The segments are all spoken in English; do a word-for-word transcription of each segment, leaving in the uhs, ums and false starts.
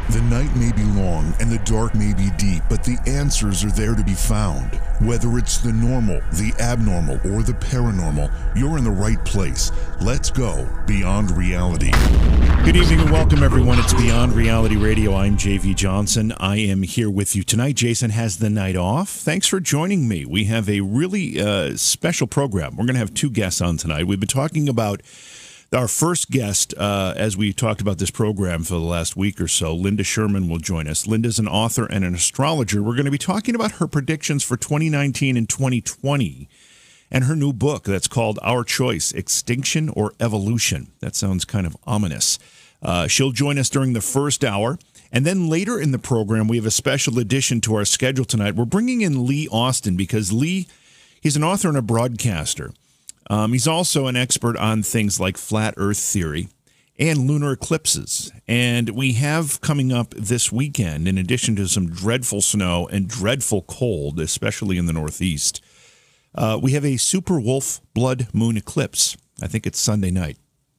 The night may be long and the dark may be deep, but the answers are there to be found. Whether it's the normal, the abnormal, or the paranormal, you're in the right place. Let's go beyond reality. Good evening and welcome, everyone. It's Beyond Reality Radio. I'm J V Johnson. I am here with you tonight. Jason has the night off. Thanks for joining me. We have a really uh, special program. We're going to have two guests on tonight. We've been talking about our first guest, uh, as we talked about this program for the last week or so. Linda Sherman will join us. Linda's an author and an astrologer. We're going to be talking about her predictions for twenty nineteen and twenty twenty and her new book that's called Our Choice, Extinction or Evolution. That sounds kind of ominous. Uh, she'll join us during the first hour. And then later in the program, we have a special addition to our schedule tonight. We're bringing in Lee Austin because Lee, he's an author and a broadcaster. Um, he's also an expert on things like flat earth theory and lunar eclipses. And we have coming up this weekend, in addition to some dreadful snow and dreadful cold, especially in the Northeast, uh, we have a super wolf blood moon eclipse. I think it's Sunday night.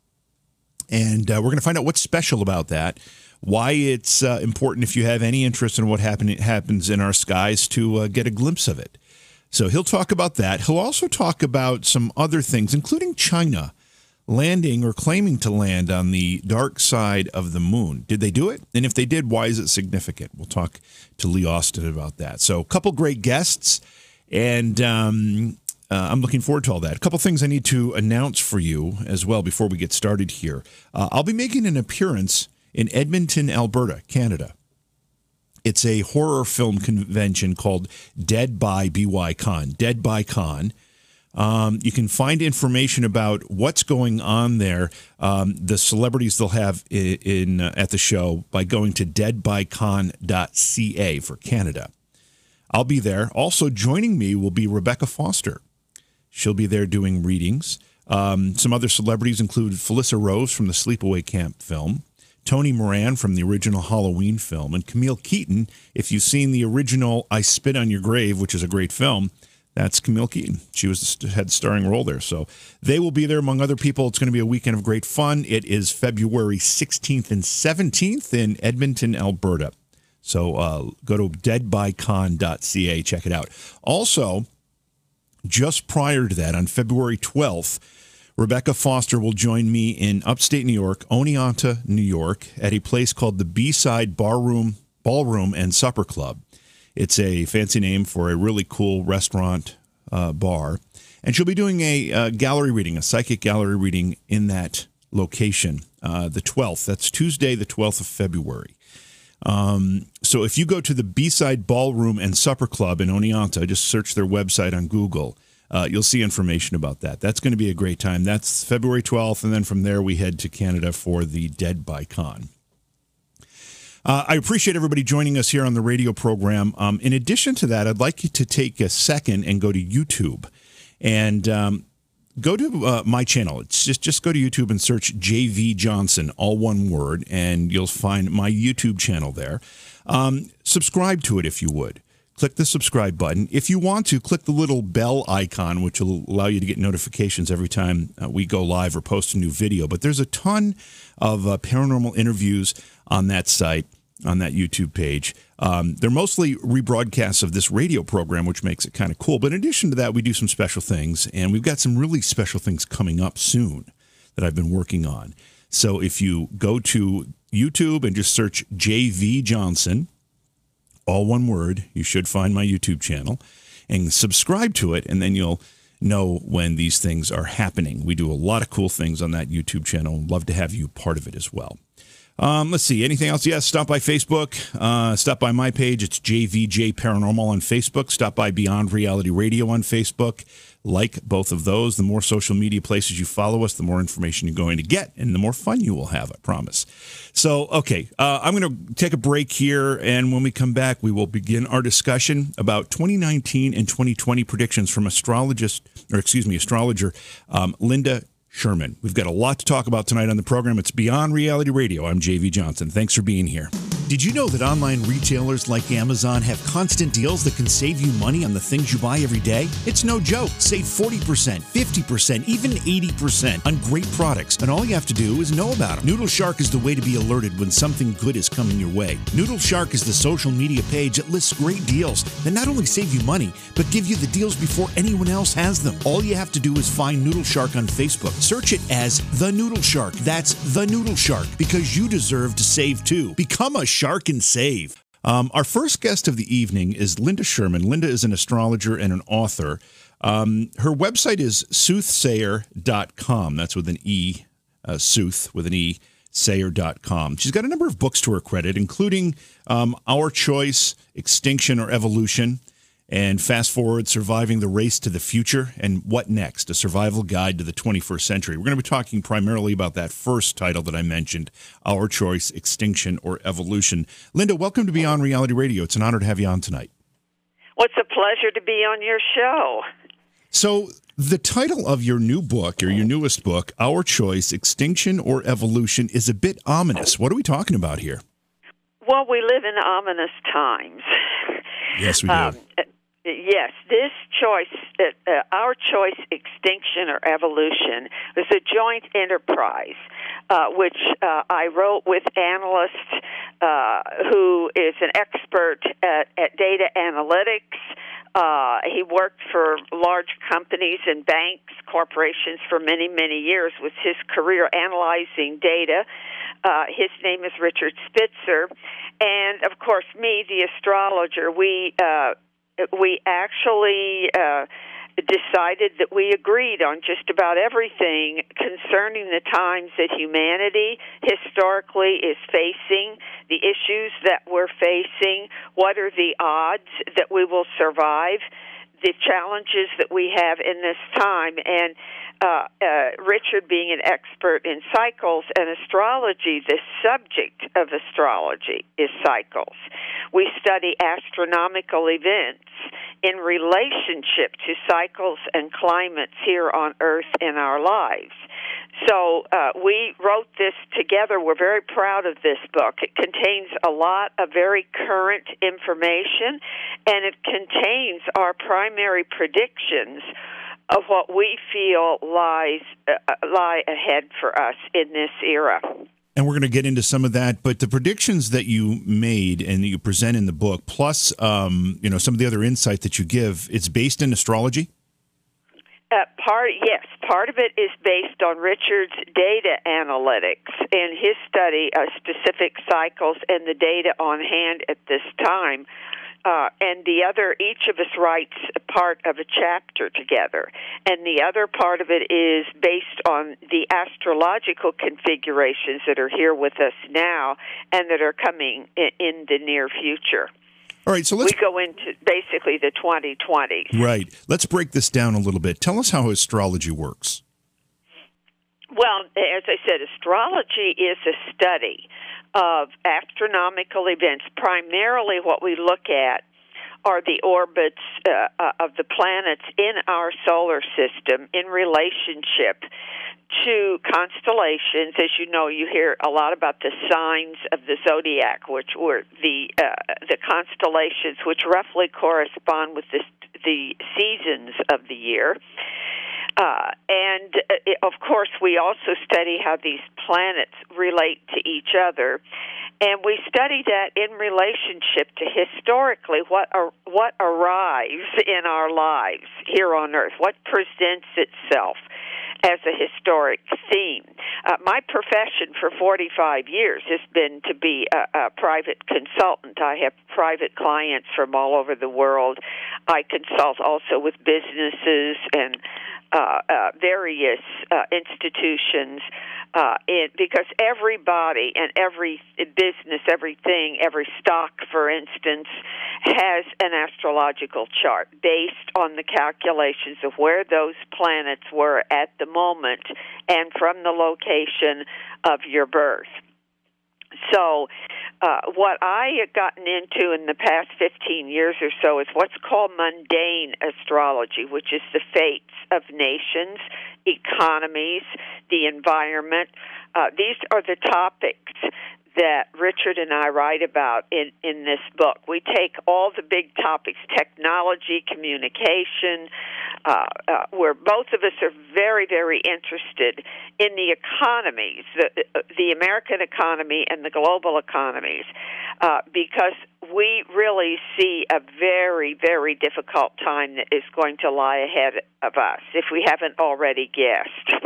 And uh, we're going to find out what's special about that, why it's uh, important, if you have any interest in what happen- happens in our skies, to uh, get a glimpse of it. So he'll talk about that. He'll also talk about some other things, including China landing or claiming to land on the dark side of the moon. Did they do it? And if they did, why is it significant? We'll talk to Lee Austin about that. So a couple great guests, and um, uh, I'm looking forward to all that. A couple things I need to announce for you as well before we get started here. Uh, I'll be making an appearance in Edmonton, Alberta, Canada. It's a horror film convention called Dead by B Y Con. Dead by Con. Um, you can find information about what's going on there, um, the celebrities they'll have in, in uh, at the show, by going to dead by con dot c a for Canada. I'll be there. Also joining me will be Rebecca Foster. She'll be there doing readings. Um, some other celebrities include Felissa Rose from the Sleepaway Camp film, Tony Moran from the original Halloween film, and Camille Keaton. If you've seen the original I Spit on Your Grave, which is a great film, that's Camille Keaton. She was the head starring role there. So they will be there among other people. It's going to be a weekend of great fun. It is February sixteenth and seventeenth in Edmonton, Alberta. So uh, go to dead by con dot c a, check it out. Also, just prior to that, on February twelfth, Rebecca Foster will join me in upstate New York, Oneonta, New York, at a place called the B-Side Barroom, Ballroom and Supper Club. It's a fancy name for a really cool restaurant uh, bar. And she'll be doing a uh, gallery reading, a psychic gallery reading in that location, uh, the twelfth. That's Tuesday, the twelfth of February. Um, so if you go to the B-Side Ballroom and Supper Club in Oneonta, just search their website on Google. Uh, you'll see information about that. That's going to be a great time. That's February twelfth, and then from there we head to Canada for the Dead by Con. Uh, I appreciate everybody joining us here on the radio program. Um, in addition to that, I'd like you to take a second and go to YouTube and um, go to uh, my channel. It's just just go to YouTube and search J V Johnson, all one word, and you'll find my YouTube channel there. Um, subscribe to it if you would. Click the subscribe button. If you want to, click the little bell icon, which will allow you to get notifications every time uh, we go live or post a new video. But there's a ton of uh, paranormal interviews on that site, on that YouTube page. Um, they're mostly rebroadcasts of this radio program, which makes it kind of cool. But in addition to that, we do some special things, and we've got some really special things coming up soon that I've been working on. So if you go to YouTube and just search J V Johnson, all one word, you should find my YouTube channel, and subscribe to it, and then you'll know when these things are happening. We do a lot of cool things on that YouTube channel. Love to have you part of it as well. Um, let's see. Anything else? Yes, stop by Facebook. Uh, stop by my page. It's J V J Paranormal on Facebook. Stop by Beyond Reality Radio on Facebook. Like both of those. The more social media places you follow us, the more information you're going to get, and the more fun you will have, I promise. So, okay, uh, I'm going to take a break here, and when we come back, we will begin our discussion about twenty nineteen and twenty twenty predictions from astrologist, or excuse me, astrologer um, Linda Sherman. We've got a lot to talk about tonight on the program. It's Beyond Reality Radio. I'm J V Johnson. Thanks for being here. Did you know that online retailers like Amazon have constant deals that can save you money on the things you buy every day? It's no joke. Save forty percent, fifty percent, even eighty percent on great products, and all you have to do is know about them. Noodle Shark is the way to be alerted when something good is coming your way. Noodle Shark is the social media page that lists great deals that not only save you money, but give you the deals before anyone else has them. All you have to do is find Noodle Shark on Facebook. Search it as The Noodle Shark. That's The Noodle Shark, because you deserve to save too. Become a shark and save. Um, our first guest of the evening is Linda Sherman. Linda is an astrologer and an author. Um, her website is soothsayer dot com. That's with an E, uh, sooth with an E, sayer dot com. She's got a number of books to her credit, including um, Our Choice, Extinction or Evolution, and Fast Forward, Surviving the Race to the Future, and What Next? A Survival Guide to the twenty-first Century. We're going to be talking primarily about that first title that I mentioned, Our Choice, Extinction or Evolution. Linda, welcome to Beyond Reality Radio. It's an honor to have you on tonight. Well, it's a pleasure to be on your show. So the title of your new book, or your newest book, Our Choice, Extinction or Evolution, is a bit ominous. What are we talking about here? Well, we live in ominous times. Yes, we do. Um, Yes, this choice, uh, uh, Our Choice, Extinction or Evolution, is a joint enterprise, uh, which uh, I wrote with analyst uh, who is an expert at, at data analytics. Uh, he worked for large companies and banks, corporations for many, many years with his career analyzing data. Uh, his name is Richard Spitzer. And, of course, me, the astrologer, we... Uh, We actually uh, decided that we agreed on just about everything concerning the times that humanity historically is facing, the issues that we're facing, what are the odds that we will survive, the challenges that we have in this time. And uh, uh, Richard, being an expert in cycles and astrology, the subject of astrology is cycles. We study astronomical events in relationship to cycles and climates here on Earth in our lives. So uh, we wrote this together. We're very proud of this book. It contains a lot of very current information, and it contains our primary predictions of what we feel lies uh, lie ahead for us in this era. And we're going to get into some of that, but the predictions that you made and that you present in the book, plus um, you know, some of the other insight that you give, it's based in astrology? Uh, part yes, part of it is based on Richard's data analytics and his study of specific cycles and the data on hand at this time. Uh, and the other, each of us writes a part of a chapter together. And the other part of it is based on the astrological configurations that are here with us now and that are coming in, in the near future. All right, so let's... We go into basically the twenty twenties. Right. Let's break this down a little bit. Tell us how astrology works. Well, as I said, astrology is a study of astronomical events. Primarily what we look at are the orbits uh, uh, of the planets in our solar system in relationship to constellations. As you know, you hear a lot about the signs of the zodiac, which were the uh, the constellations, which roughly correspond with the, the seasons of the year. Uh, and, uh, of course, we also study how these planets relate to each other. And we study that in relationship to historically what ar- what arrives in our lives here on Earth, what presents itself as a historic theme. Uh, my profession for forty-five years has been to be a, a private consultant. I have private clients from all over the world. I consult also with businesses and uh, uh, various uh, institutions, uh, in, because everybody and every business, everything, every stock, for instance, has an astrological chart based on the calculations of where those planets were at the moment and from the location of your birth. So uh, what I have gotten into in the past fifteen years or so is what's called mundane astrology, which is the fates of nations, economies, the environment. Uh, these are the topics that Richard and I write about in, in this book. We take all the big topics, technology, communication, uh, uh, where both of us are very, very interested in the economies, the, the American economy and the global economies, uh, because we really see a very, very difficult time that is going to lie ahead of us, if we haven't already guessed.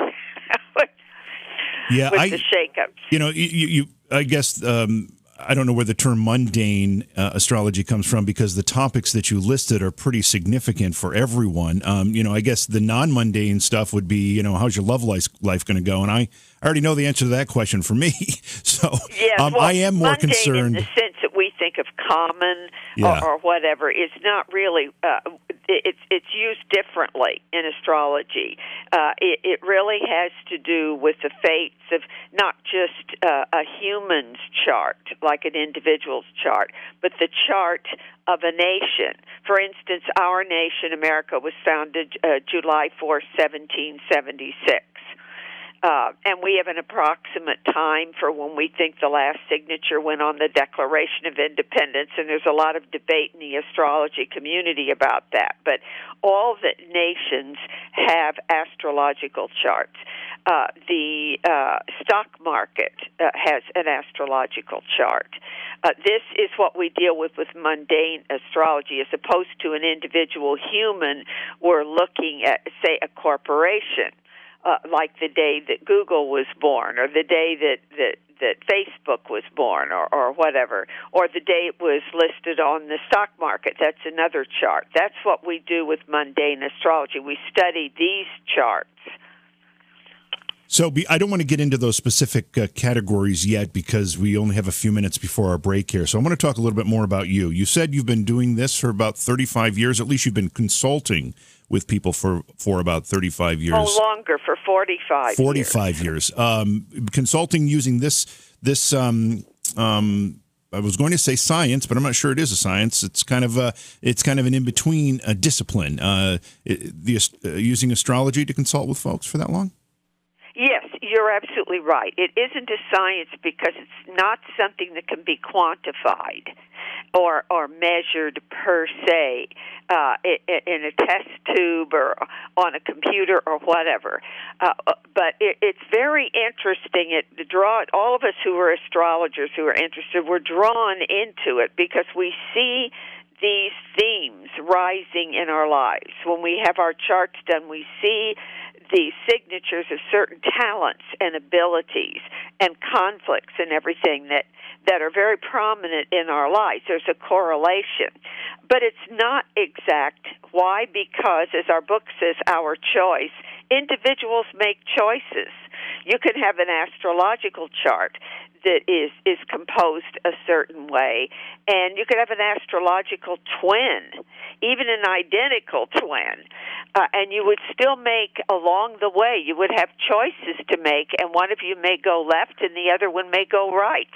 Yeah, with I, the shakeups. You know, you, you I guess um, I don't know where the term mundane uh, astrology comes from, because the topics that you listed are pretty significant for everyone. Um, you know, I guess the non-mundane stuff would be, you know, how's your love life, life going to go? And I, I already know the answer to that question for me. So yes, um, well, I am more mundane concerned. in the sense that we think of common Yeah. or, or whatever is not really. Uh, it's it's used differently in astrology. Uh, it, it really has to do with the fates of not just uh, a human's chart, like an individual's chart, but the chart of a nation. For instance, our nation, America, was founded uh, July fourth, seventeen seventy-six. Uh, and we have an approximate time for when we think the last signature went on the Declaration of Independence, and there's a lot of debate in the astrology community about that. But all the nations have astrological charts. Uh, the uh, stock market uh, has an astrological chart. Uh, this is what we deal with with mundane astrology, as opposed to an individual human. We're looking at, say, a corporation. Uh, like the day that Google was born, or the day that, that, that Facebook was born, or, or whatever, or the day it was listed on the stock market. That's another chart. That's what we do with mundane astrology. We study these charts. So be, I don't want to get into those specific uh, categories yet, because we only have a few minutes before our break here. So I want to talk a little bit more about you. You said you've been doing this for about thirty-five years. At least you've been consulting with people for, for about thirty-five years. Oh, longer, for forty-five. forty-five years. years. Um, consulting using this, this um, um, I was going to say science, but I'm not sure it is a science. It's kind of a, it's kind of an in-between uh, discipline. Uh, it, the, uh, using astrology to consult with folks for that long? Yes, you're absolutely right. It isn't a science because it's not something that can be quantified or or measured per se uh, in a test tube or on a computer or whatever. Uh, but it, it's very interesting. It the draw all of us who are astrologers who are interested, we're drawn into it because we see these themes rising in our lives. When we have our charts done, we see the signatures of certain talents and abilities and conflicts and everything that, that are very prominent in our lives. There's a correlation. But it's not exact. Why? Because, as our book says, our choice, individuals make choices. You can have an astrological chart that is, is composed a certain way, and you could have an astrological twin, even an identical twin, uh, and you would still make along the way, you would have choices to make, and one of you may go left and the other one may go right.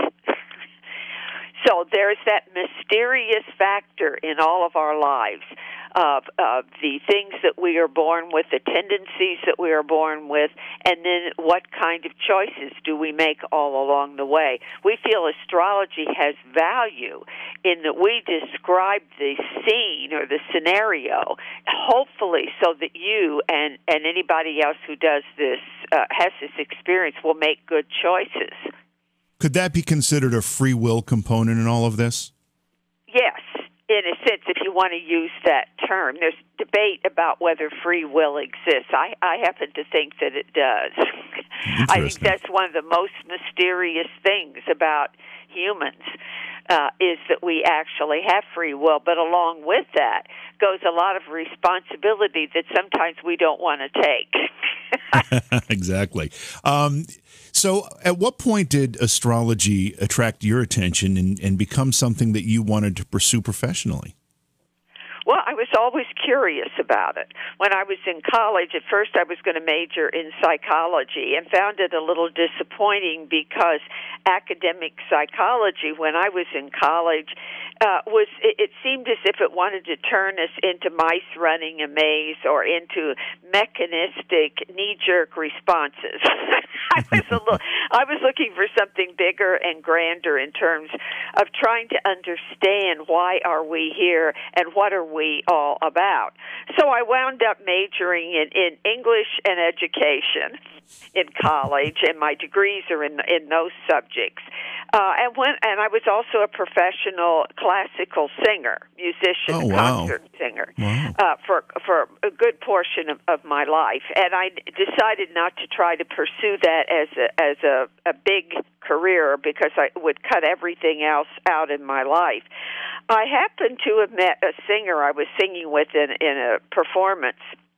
So there's that mysterious factor in all of our lives of, of the things that we are born with, the tendencies that we are born with, and then what kind of choices do we make all along the way. We feel astrology has value in that we describe the scene or the scenario, hopefully so that you and, and anybody else who does this, uh, has this experience, will make good choices. Could that be considered a free will component in all of this? Yes, in a sense, if you want to use that term. There's debate about whether free will exists. I, I happen to think that it does. I think that's one of the most mysterious things about humans, uh, is that we actually have free will. But along with that goes a lot of responsibility that sometimes we don't want to take. Exactly. Um, so at what point did astrology attract your attention and, and become something that you wanted to pursue professionally? Well, I was always curious about it. When I was in college, at first I was going to major in psychology and found it a little disappointing because academic psychology, when I was in college, uh, was, it, it seemed as if it wanted to turn us into mice running a maze or into mechanistic knee-jerk responses. I was a little, I was looking for something bigger and grander in terms of trying to understand why are we here and what are we all about. So I wound up majoring in, in English and education in college, and my degrees are in in those subjects. Uh, and when and I was also a professional classical singer, musician, oh, wow. concert singer wow. uh, for for a good portion of, of my life. And I decided not to try to pursue that as a, as a, a big career because I would cut everything else out in my life. I happened to have met a singer I was singing with in, in a performance.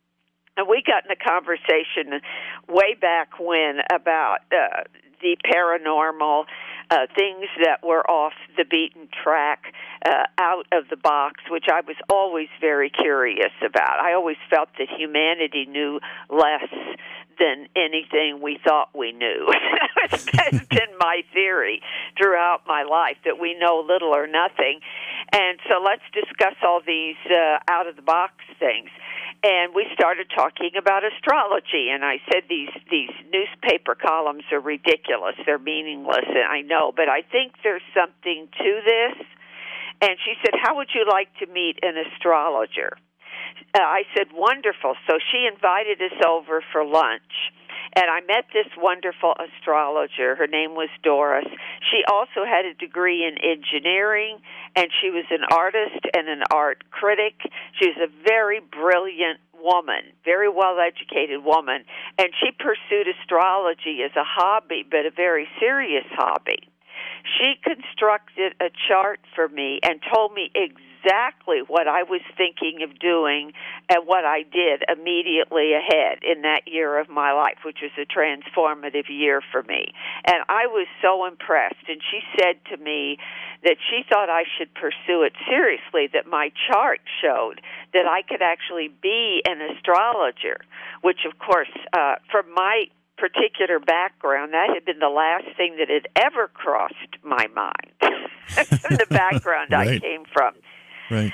And we got in a conversation way back when about uh, the paranormal, uh, things that were off the beaten track, uh, out of the box, which I was always very curious about. I always felt that humanity knew less than anything we thought we knew. That's been my theory throughout my life, that we know little or nothing. And so let's discuss all these uh, out-of-the-box things. And we started talking about astrology, and I said these these newspaper columns are ridiculous. They're meaningless, and I know, but I think there's something to this. And she said, how would you like to meet an astrologer? Uh, I said, wonderful. So she invited us over for lunch. And I met this wonderful astrologer. Her name was Doris. She also had a degree in engineering, and she was an artist and an art critic. She was a very brilliant woman, very well-educated woman, and she pursued astrology as a hobby, but a very serious hobby. She constructed a chart for me and told me exactly what I was thinking of doing and what I did immediately ahead in that year of my life, which was a transformative year for me. And I was so impressed. And she said to me that she thought I should pursue it seriously, that my chart showed that I could actually be an astrologer, which, of course, uh, from my particular background, that had been the last thing that had ever crossed my mind from the background right. I came from. Right.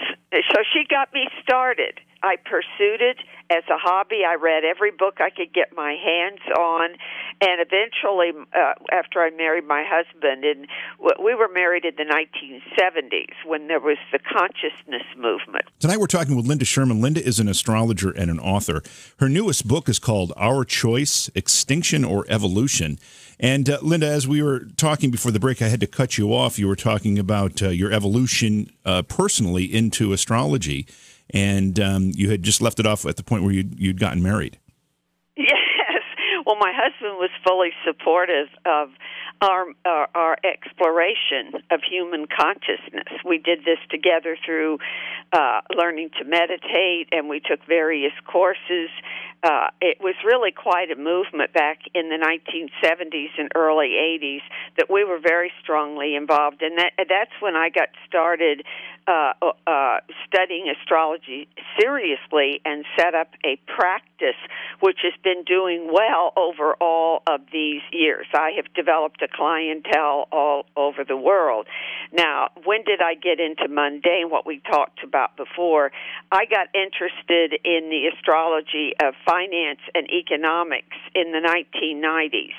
So she got me started. I pursued it as a hobby. I read every book I could get my hands on, and eventually, uh, after I married my husband, and we were married in the nineteen seventies when there was the consciousness movement. Tonight we're talking with Linda Sherman. Linda is an astrologer and an author. Her newest book is called Our Choice, Extinction or Evolution. And uh, Linda, as we were talking before the break, I had to cut you off. You were talking about uh, your evolution uh, personally into astrology. And um, you had just left it off at the point where you'd, you'd gotten married. Yes. Well, my husband was fully supportive of our, our our exploration of human consciousness. We did this together through uh, learning to meditate, and we took various courses. Uh, it was really quite a movement back in the nineteen seventies and early eighties that we were very strongly involved in. That, that's when I got started uh, uh, studying astrology seriously and set up a practice which has been doing well over all of these years. I have developed a clientele all over the world. Now, when did I get into mundane, what we talked about before? I got interested in the astrology of finance and economics in the nineteen nineties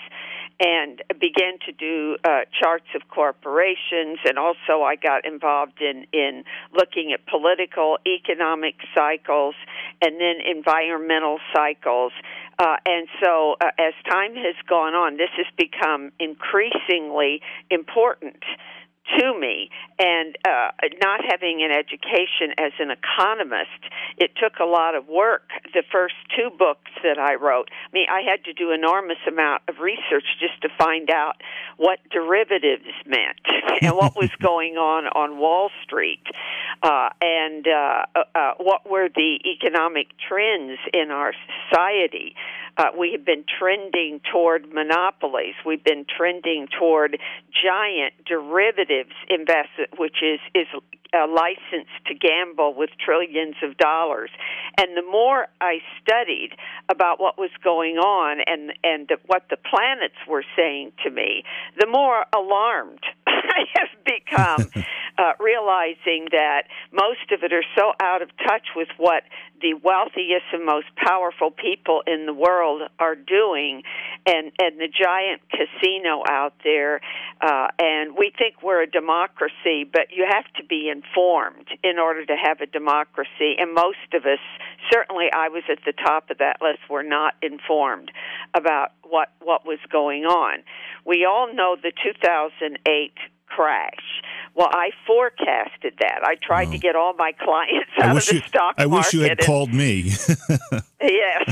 and began to do uh, charts of corporations, and also I got involved in, in looking at political, economic cycles, and then environmental cycles. Uh, and so uh, as time has gone on, this has become increasingly important to me, and uh, not having an education as an economist, it took a lot of work. The first two books that I wrote, I mean, I had to do enormous amount of research just to find out what derivatives meant and what was going on on Wall Street, uh, and uh, uh, what were the economic trends in our society. Uh, we have been trending toward monopolies. We've been trending toward giant derivatives investment, which is, is a license to gamble with trillions of dollars. And the more I studied about what was going on and, and the, what the planets were saying to me, the more alarmed I have become uh, realizing that most of it are so out of touch with what the wealthiest and most powerful people in the world are doing, and, and the giant casino out there. Uh, and we think we're a democracy, but you have to be informed in order to have a democracy. And most of us, certainly I was at the top of that list, were not informed about what, what was going on. We all know the two thousand eight crash. Well, I forecasted that. I tried oh. to get all my clients out of the you, stock I market. I wish you had and, called me. Yes.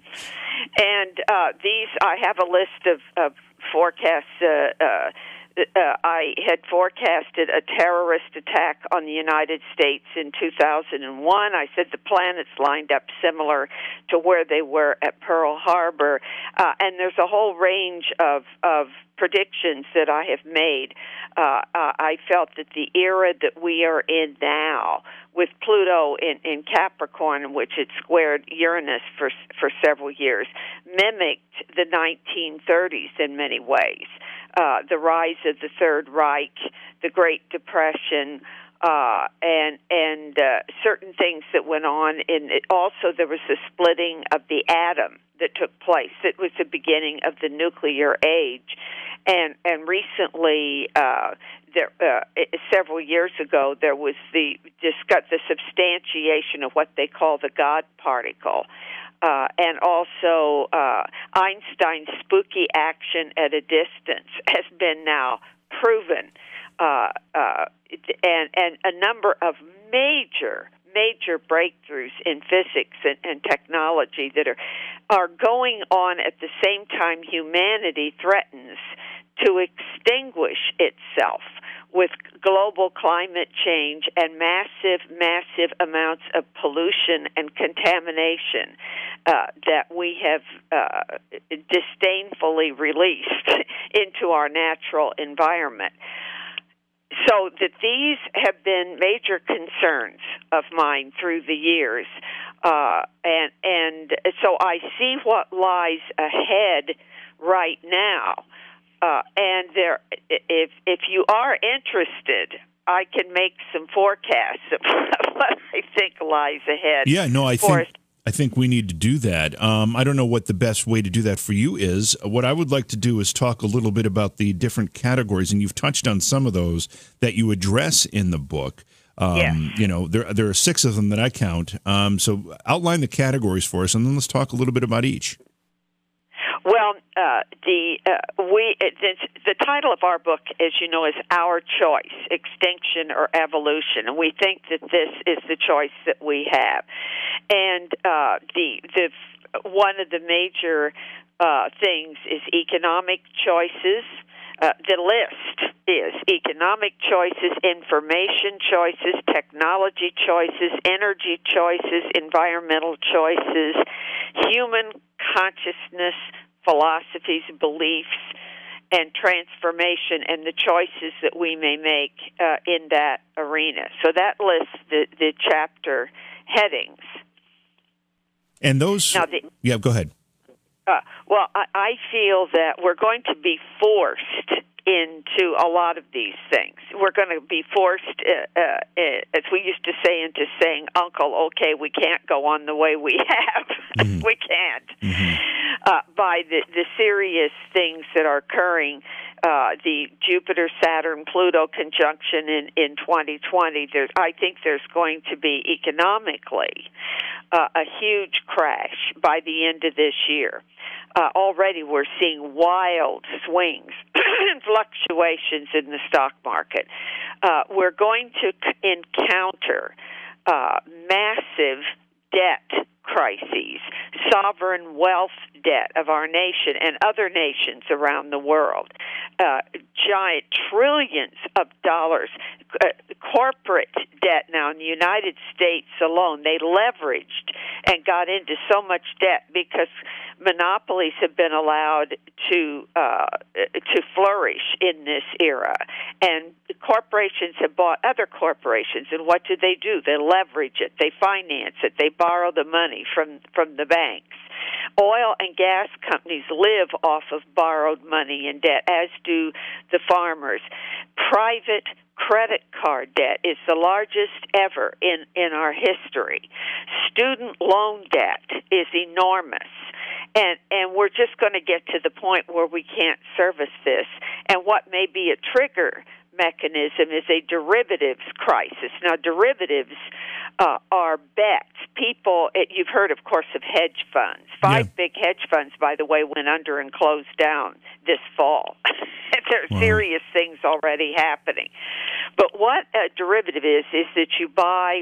And uh, these, I have a list of, of forecasts. Uh, uh, uh, I had forecasted a terrorist attack on the United States in two thousand one. I said the planets lined up similar to where they were at Pearl Harbor. Uh, and there's a whole range of, of predictions that I have made. Uh, uh, I felt that the era that we are in now, with Pluto in, in Capricorn, in which it squared Uranus for for several years, mimicked the nineteen thirties in many ways. Uh, the rise of the Third Reich, the Great Depression, uh, and and uh, certain things that went on. In it. Also, there was the splitting of the atom that took place. It was the beginning of the nuclear age. And and recently, uh, there, uh, several years ago, there was the discuss, the substantiation of what they call the God particle, uh, and also uh, Einstein's spooky action at a distance has been now proven, uh, uh, and and a number of major. major breakthroughs in physics and, and technology that are are going on at the same time humanity threatens to extinguish itself with global climate change and massive, massive amounts of pollution and contamination uh, that we have uh, disdainfully released into our natural environment. So that these have been major concerns of mine through the years, uh, and and so I see what lies ahead right now. Uh, and there, if if you are interested, I can make some forecasts of what I think lies ahead. Yeah, no, I for think. I think we need to do that. Um, I don't know what the best way to do that for you is. What I would like to do is talk a little bit about the different categories, and you've touched on some of those that you address in the book. Um, yes. You know, there there are six of them that I count. Um, so outline the categories for us, and then let's talk a little bit about each. Well, uh, the uh, we it, the title of our book, as you know, is Our Choice: Extinction or Evolution, and we think that this is the choice that we have. And uh, the the one of the major uh, things is economic choices. Uh, the list is economic choices, information choices, technology choices, energy choices, environmental choices, human consciousness, philosophies, beliefs, and transformation, and the choices that we may make uh, in that arena. So that lists the, the chapter headings. And those... Now the, yeah, go ahead. Uh, well, I, I feel that we're going to be forced into a lot of these things. We're going to be forced, uh, uh, as we used to say, into saying, Uncle, okay, we can't go on the way we have. Mm-hmm. We can't. Mm-hmm. Uh, by the, the serious things that are occurring, uh, the Jupiter-Saturn-Pluto conjunction in, in twenty twenty, there's, I think there's going to be economically uh, a huge crash by the end of this year. Uh, already we're seeing wild swings and fluctuations in the stock market. Uh, we're going to c- encounter uh, massive debt crises, sovereign wealth debt of our nation and other nations around the world, uh, giant trillions of dollars, uh, corporate debt now in the United States alone. They leveraged and got into so much debt because monopolies have been allowed to uh, to flourish in this era, and corporations have bought other corporations, and what do they do? They leverage it, they finance it, they borrow the money from, from the banks. Oil and gas companies live off of borrowed money and debt, as do the farmers. Private credit card debt is the largest ever in, in our history. Student loan debt is enormous. And and we're just going to get to the point where we can't service this. And what may be a trigger mechanism is a derivatives crisis. Now, derivatives uh, are bets. People, it, you've heard, of course, of hedge funds. Five yeah. big hedge funds, by the way, went under and closed down this fall. There are wow. serious things already happening. But what a derivative is, is that you buy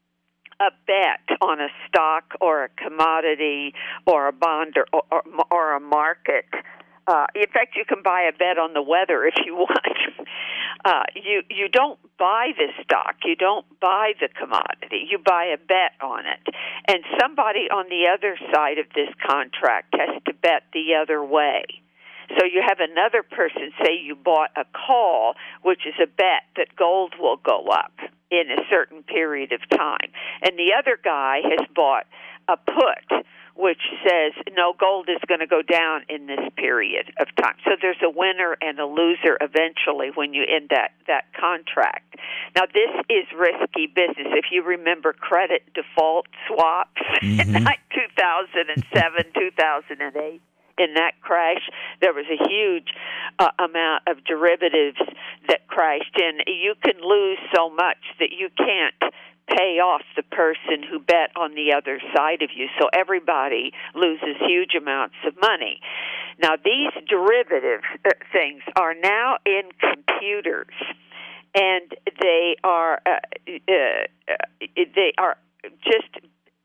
a bet on a stock or a commodity or a bond or, or, or a market. Uh, in fact, you can buy a bet on the weather if you want. Uh, you you don't buy the stock, you don't buy the commodity, you buy a bet on it. And somebody on the other side of this contract has to bet the other way. So you have another person say you bought a call, which is a bet that gold will go up in a certain period of time. And the other guy has bought a put, which says, no, gold is going to go down in this period of time. So there's a winner and a loser eventually when you end that, that contract. Now, this is risky business. If you remember credit default swaps mm-hmm. in two thousand seven, two thousand eight, in that crash, there was a huge uh, amount of derivatives that crashed in. You can lose so much that you can't pay off the person who bet on the other side of you. So everybody loses huge amounts of money. Now, these derivative things are now in computers, and they are uh, uh, they are just.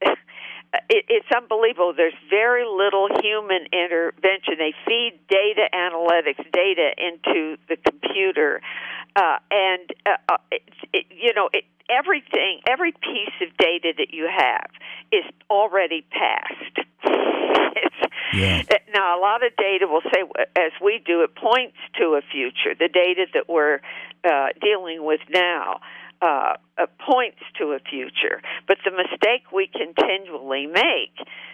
It, it's unbelievable. There's very little human intervention. They feed data analytics data into the computer, uh, and uh, it, it, you know it, everything. Every piece of data that you have is already passed. It's, yeah. Now, a lot of data will say, as we do, it points to a future. The data that we're uh, dealing with now. Uh, uh, points to a future. But the mistake we continually make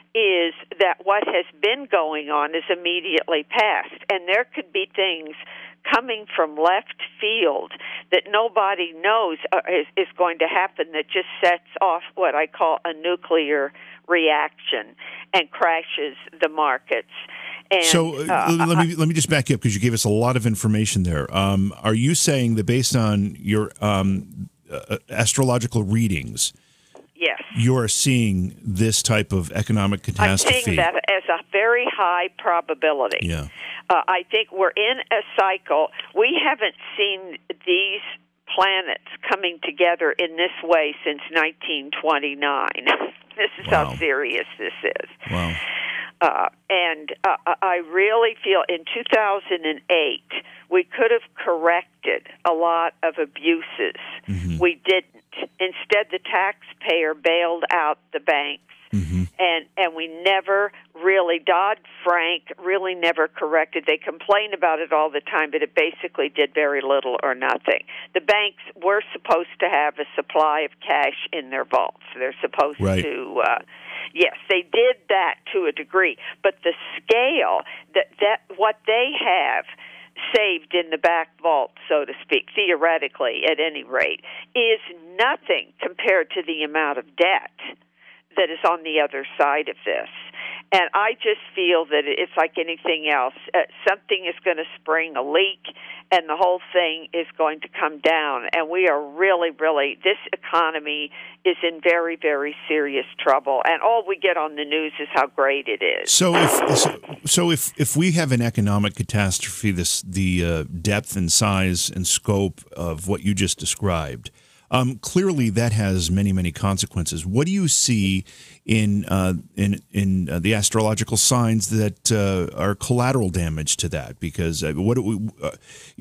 is that what has been going on is immediately past. And there could be things coming from left field that nobody knows uh, is, is going to happen that just sets off what I call a nuclear reaction and crashes the markets. And, so uh, let me let me just back you up because you gave us a lot of information there. Um, are you saying that based on your um, uh, astrological readings, yes, you are seeing this type of economic catastrophe? I'm seeing that as a very high probability. Yeah, uh, I think we're in a cycle. We haven't seen these planets coming together in this way since nineteen twenty-nine. This is wow. how serious this is. Wow. Uh, and uh, I really feel in two thousand eight we could have corrected a lot of abuses. Mm-hmm. We didn't. Instead, the taxpayer bailed out the banks, mm-hmm. and and we never really, Dodd-Frank really never corrected. They complain about it all the time, but it basically did very little or nothing. The banks were supposed to have a supply of cash in their vaults. They're supposed right. to... Uh, Yes, they did that to a degree, but the scale that that what they have saved in the back vault, so to speak, theoretically at any rate, is nothing compared to the amount of debt that is on the other side of this. And I just feel that it's like anything else. Uh, something is going to spring a leak, and the whole thing is going to come down. And we are really, really, this economy is in very, very serious trouble. And all we get on the news is how great it is. So if so, so if, if we have an economic catastrophe, this the uh, depth and size and scope of what you just described, Um, clearly, that has many, many consequences. What do you see in uh, in in uh, the astrological signs that uh, are collateral damage to that? Because uh, what do we? Uh,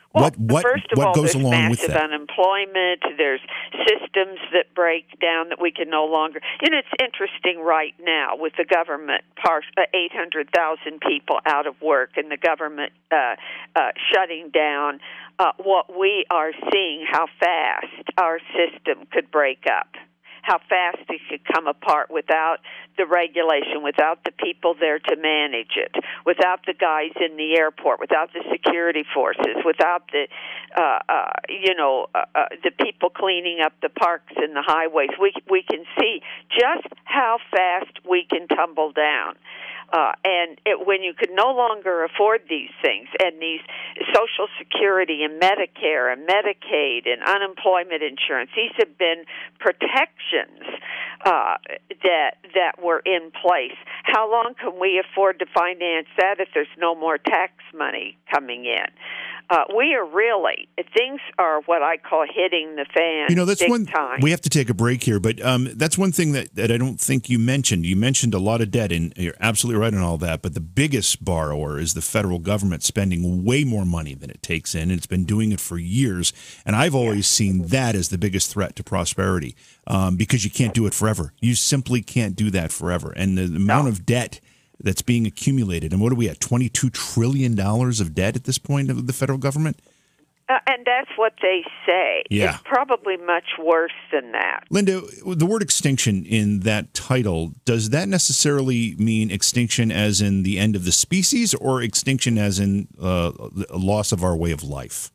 Well, what what first of what all, goes there's along with massive that? unemployment. There's systems that break down that we can no longer. And it's interesting right now with the government, eight hundred thousand people out of work, and the government uh, uh, shutting down. Uh, what we are seeing, how fast our system could break up. How fast it could come apart without the regulation, without the people there to manage it, without the guys in the airport, without the security forces, without the, uh, uh, you know, uh, uh, the people cleaning up the parks and the highways. We we can see just how fast we can tumble down. Uh, and it, when you could no longer afford these things, and these Social Security and Medicare and Medicaid and unemployment insurance, these have been protections uh, that that were in place. How long can we afford to finance that if there's no more tax money coming in? Uh, we are really, things are what I call hitting the fan. You know, that's big one. time. We have to take a break here, but um, that's one thing that, that I don't think you mentioned. You mentioned a lot of debt, and you're absolutely right on all that. But the biggest borrower is the federal government, spending way more money than it takes in, and it's been doing it for years. And I've always seen that as the biggest threat to prosperity, um, because you can't do it forever. You simply can't do that forever, and the, the amount No. of debt that's being accumulated. And what are we at? twenty-two trillion dollars of debt at this point of the federal government? Uh, and that's what they say. Yeah. It's probably much worse than that. Linda, the word extinction in that title, does that necessarily mean extinction as in the end of the species, or extinction as in uh, a loss of our way of life?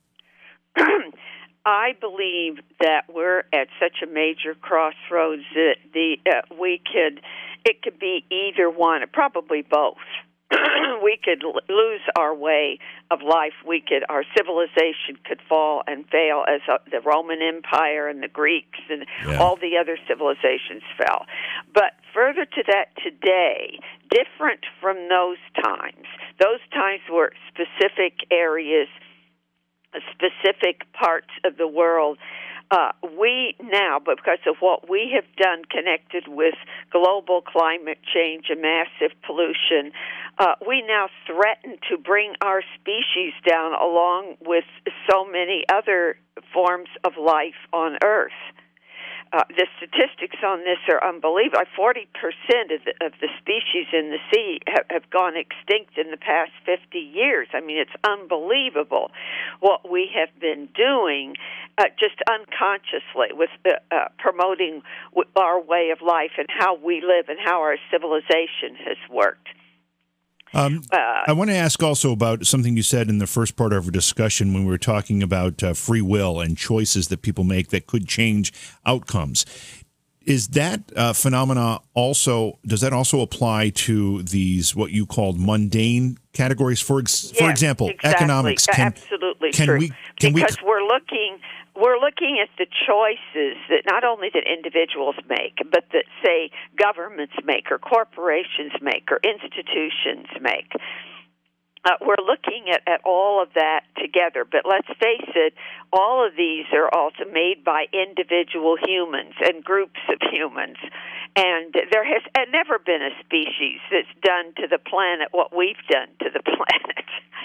I believe that we're at such a major crossroads that the uh, we could it could be either one, or probably both. We could l- lose our way of life. We could our civilization could fall and fail as uh, the Roman Empire and the Greeks and Yeah. all the other civilizations fell. But further to that today, different from those times. Those times were specific areas, specific parts of the world. Uh, we now, because of what we have done connected with global climate change and massive pollution, uh, we now threaten to bring our species down along with so many other forms of life on Earth. Uh, the statistics on this are unbelievable. forty percent of the, of the species in the sea have, have gone extinct in the past fifty years. I mean, it's unbelievable what we have been doing uh, just unconsciously with uh, uh, promoting our way of life and how we live and how our civilization has worked. Um, Uh, I want to ask also about something you said in the first part of our discussion when we were talking about uh, free will and choices that people make that could change outcomes. Is that uh, phenomena also, does that also apply to these, what you called mundane categories? For ex- for Yes, example, exactly. economics. Can, Absolutely can true. we, can because we, we're looking we're looking at the choices that not only that individuals make, but that, say, governments make or corporations make or institutions make. Uh, we're looking at, at all of that together. But let's face it, all of these are also made by individual humans and groups of humans. And there has never been a species that's done to the planet what we've done to the planet.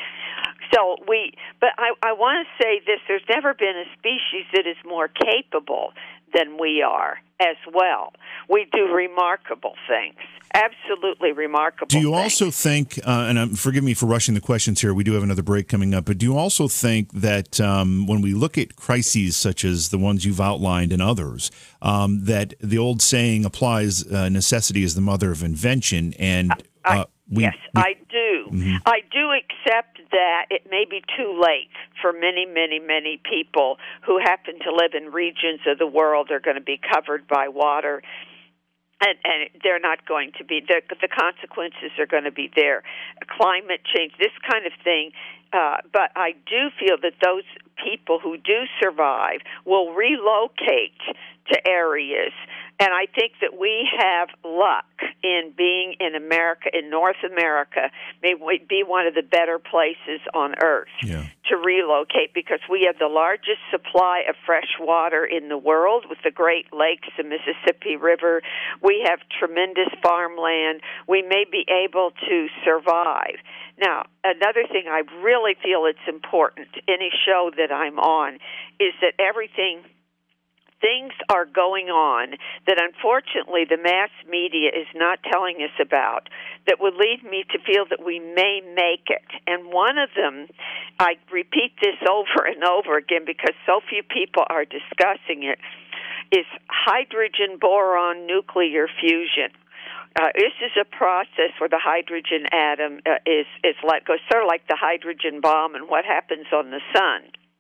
So we, but I, I want to say this, there's never been a species that is more capable than we are as well. We do remarkable things, absolutely remarkable do you things. also think, uh, and um, forgive me for rushing the questions here, we do have another break coming up, but do you also think that um, when we look at crises such as the ones you've outlined and others, um, that the old saying applies, uh, necessity is the mother of invention, and uh, we, yes, we, I do. Mm-hmm. I do accept that it may be too late for many, many, many people who happen to live in regions of the world that are going to be covered by water, and, and they're not going to be, the, the consequences are going to be there. Climate change, this kind of thing. Uh, but I do feel that those people who do survive will relocate to areas. And I think that we have luck in being in America, in North America, may be one of the better places on earth yeah. to relocate, because we have the largest supply of fresh water in the world with the Great Lakes, the Mississippi River. We have tremendous farmland. We may be able to survive. Now, another thing I really feel it's important, any show that I'm on, is that everything, things are going on that unfortunately the mass media is not telling us about that would lead me to feel that we may make it. And one of them, I repeat this over and over again because so few people are discussing it, is hydrogen boron nuclear fusion. Uh, this is a process where the hydrogen atom uh, is is like goes sort of like the hydrogen bomb and what happens on the sun.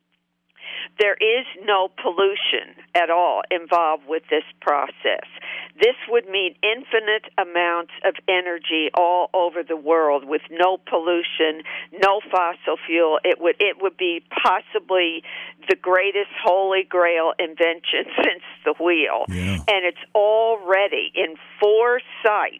There is no pollution at all involved with this process. This would mean infinite amounts of energy all over the world with no pollution, no fossil fuel. It would it would be possibly the greatest holy grail invention since the wheel. Yeah. And it's already in four sites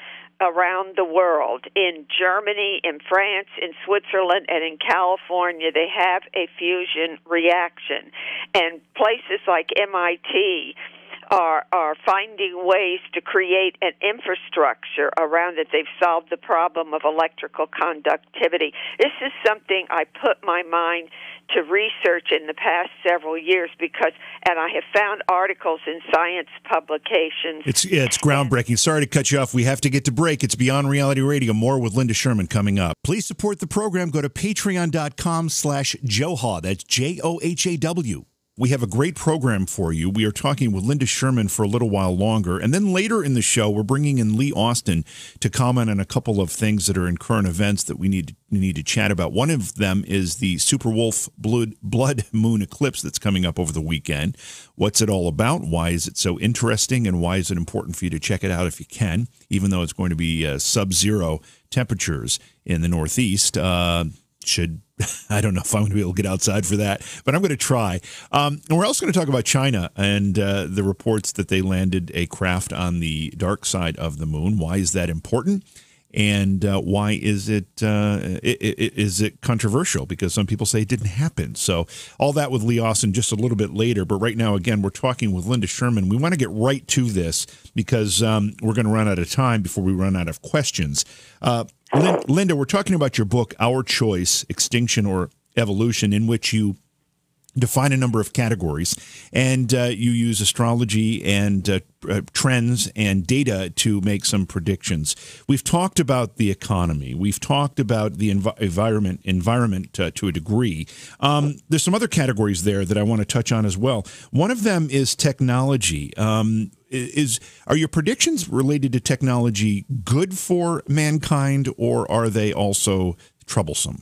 around the world. In Germany, in France, in Switzerland, and in California, they have a fusion reaction. And places like M I T are are finding ways to create an infrastructure around it. They've solved the problem of electrical conductivity. This is something I put my mind to research in the past several years because, and I have found articles in science publications. It's yeah, it's groundbreaking. Sorry to cut you off. We have to get to break. It's Beyond Reality Radio. More with Linda Sherman coming up. Please support the program. Go to patreon.com slash Johaw. That's J O H A W. We have a great program for you. We are talking with Linda Sherman for a little while longer. And then later in the show, we're bringing in Lee Austin to comment on a couple of things that are in current events that we need, we need to chat about. One of them is the Super Wolf Blood, Blood Moon eclipse that's coming up over the weekend. What's it all about? Why is it so interesting? And why is it important for you to check it out if you can, even though it's going to be uh, sub-zero temperatures in the Northeast? Uh, should I don't know if I'm going to be able to get outside for that, but I'm going to try. Um, and we're also going to talk about China and uh, the reports that they landed a craft on the dark side of the moon. Why is that important? And uh, why is it, uh, it, it is it controversial? Because some people say it didn't happen. So all that with Lee Austin just a little bit later. But right now, again, we're talking with Linda Sherman. We want to get right to this because um, we're going to run out of time before we run out of questions. Uh, Linda, we're talking about your book, Our Choice, Extinction or Evolution, in which you define a number of categories, and uh, you use astrology and uh, uh, trends and data to make some predictions. We've talked about the economy. We've talked about the env- environment environment uh, to a degree. Um, there's some other categories there that I want to touch on as well. One of them is technology. Um, is are your predictions related to technology good for mankind, or are they also troublesome?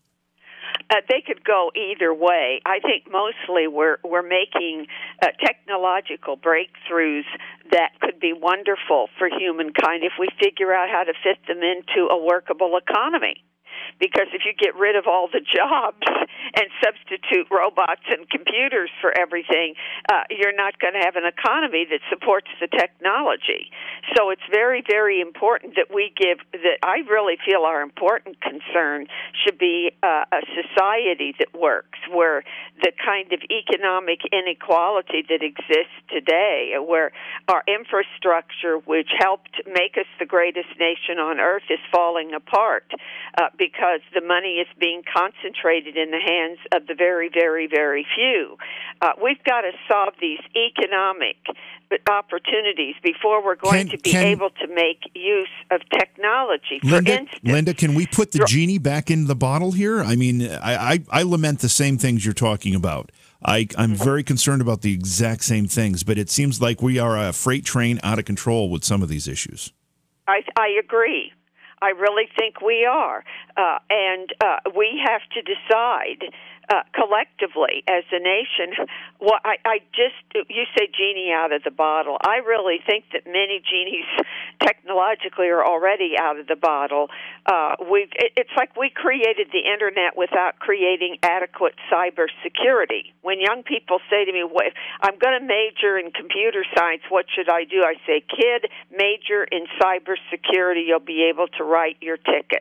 Uh, they could go either way. I think mostly we're we're making uh, technological breakthroughs that could be wonderful for humankind if we figure out how to fit them into a workable economy. Because if you get rid of all the jobs and substitute robots and computers for everything, uh, you're not going to have an economy that supports the technology. So it's very, very important that we give, that I really feel our important concern should be uh, a society that works, where the kind of economic inequality that exists today, where our infrastructure, which helped make us the greatest nation on earth, is falling apart uh, because the money is being concentrated in the hands of the very, very, very few. Uh, we've got to solve these economic opportunities before we're going can, to be can, able to make use of technology. For Linda, instance, Linda, can we put the genie back in the bottle here? I mean, I, I, I lament the same things you're talking about. I, I'm mm-hmm. very concerned about the exact same things, but it seems like we are a freight train out of control with some of these issues. I, I agree. I really think we are. Uh, and uh, we have to decide uh, collectively as a nation, well, I, I just, you say genie out of the bottle. I really think that many genies technologically are already out of the bottle. Uh, we've, it, it's like we created the Internet without creating adequate cybersecurity. When young people say to me, well, I'm going to major in computer science, what should I do? I say, kid, major in cybersecurity, you'll be able to write your ticket.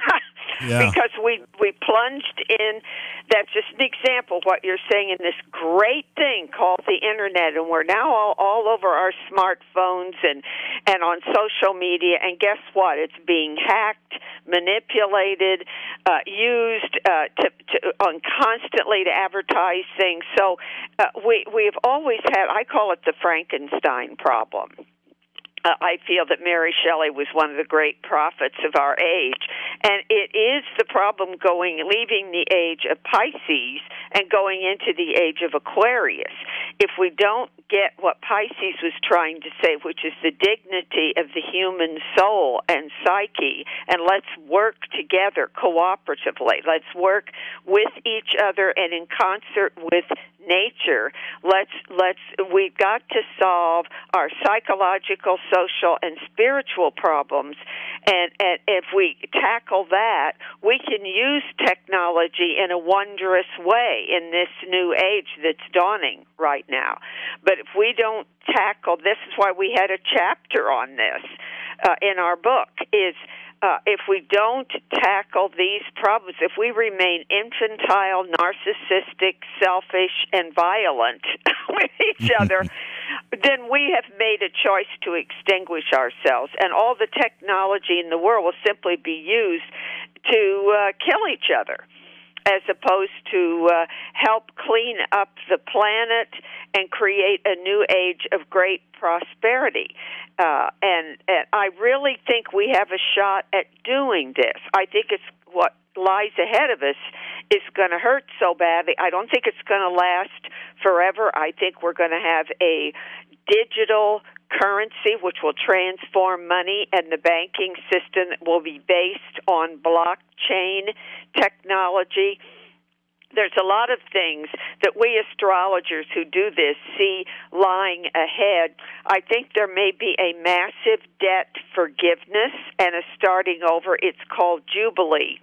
Yeah. Because we, we plunged in, that's just an example of what you're saying, in this great thing called the Internet, and we're now all, all over our smartphones and, and on social media, and guess what? It's being hacked, manipulated, uh, used uh, to, to on constantly to advertise things. So uh, we, we've always had, I call it the Frankenstein problem. Uh, I feel that Mary Shelley was one of the great prophets of our age, and it is the problem going, leaving the age of Pisces and going into the age of Aquarius. If we don't get what Pisces was trying to say, which is the dignity of the human soul and psyche, and let's work together cooperatively. Let's work with each other and in concert with nature. Let's let's we've got to solve our psychological, social, and spiritual problems, and, and if we tackle that, we can use technology in a wondrous way in this new age that's dawning right now. But if we don't tackle, this is why we had a chapter on this uh, in our book, is Uh, if we don't tackle these problems, if we remain infantile, narcissistic, selfish, and violent with each other, then we have made a choice to extinguish ourselves. And all the technology in the world will simply be used to uh, kill each other, as opposed to uh, help clean up the planet and create a new age of great prosperity. Uh, and, and I really think we have a shot at doing this. I think it's what lies ahead of us is going to hurt so badly. I don't think it's going to last forever. I think we're going to have a digital currency which will transform money, and the banking system will be based on blockchain technology. There's a lot of things that we astrologers who do this see lying ahead. I think there may be a massive debt forgiveness and a starting over. It's called Jubilee.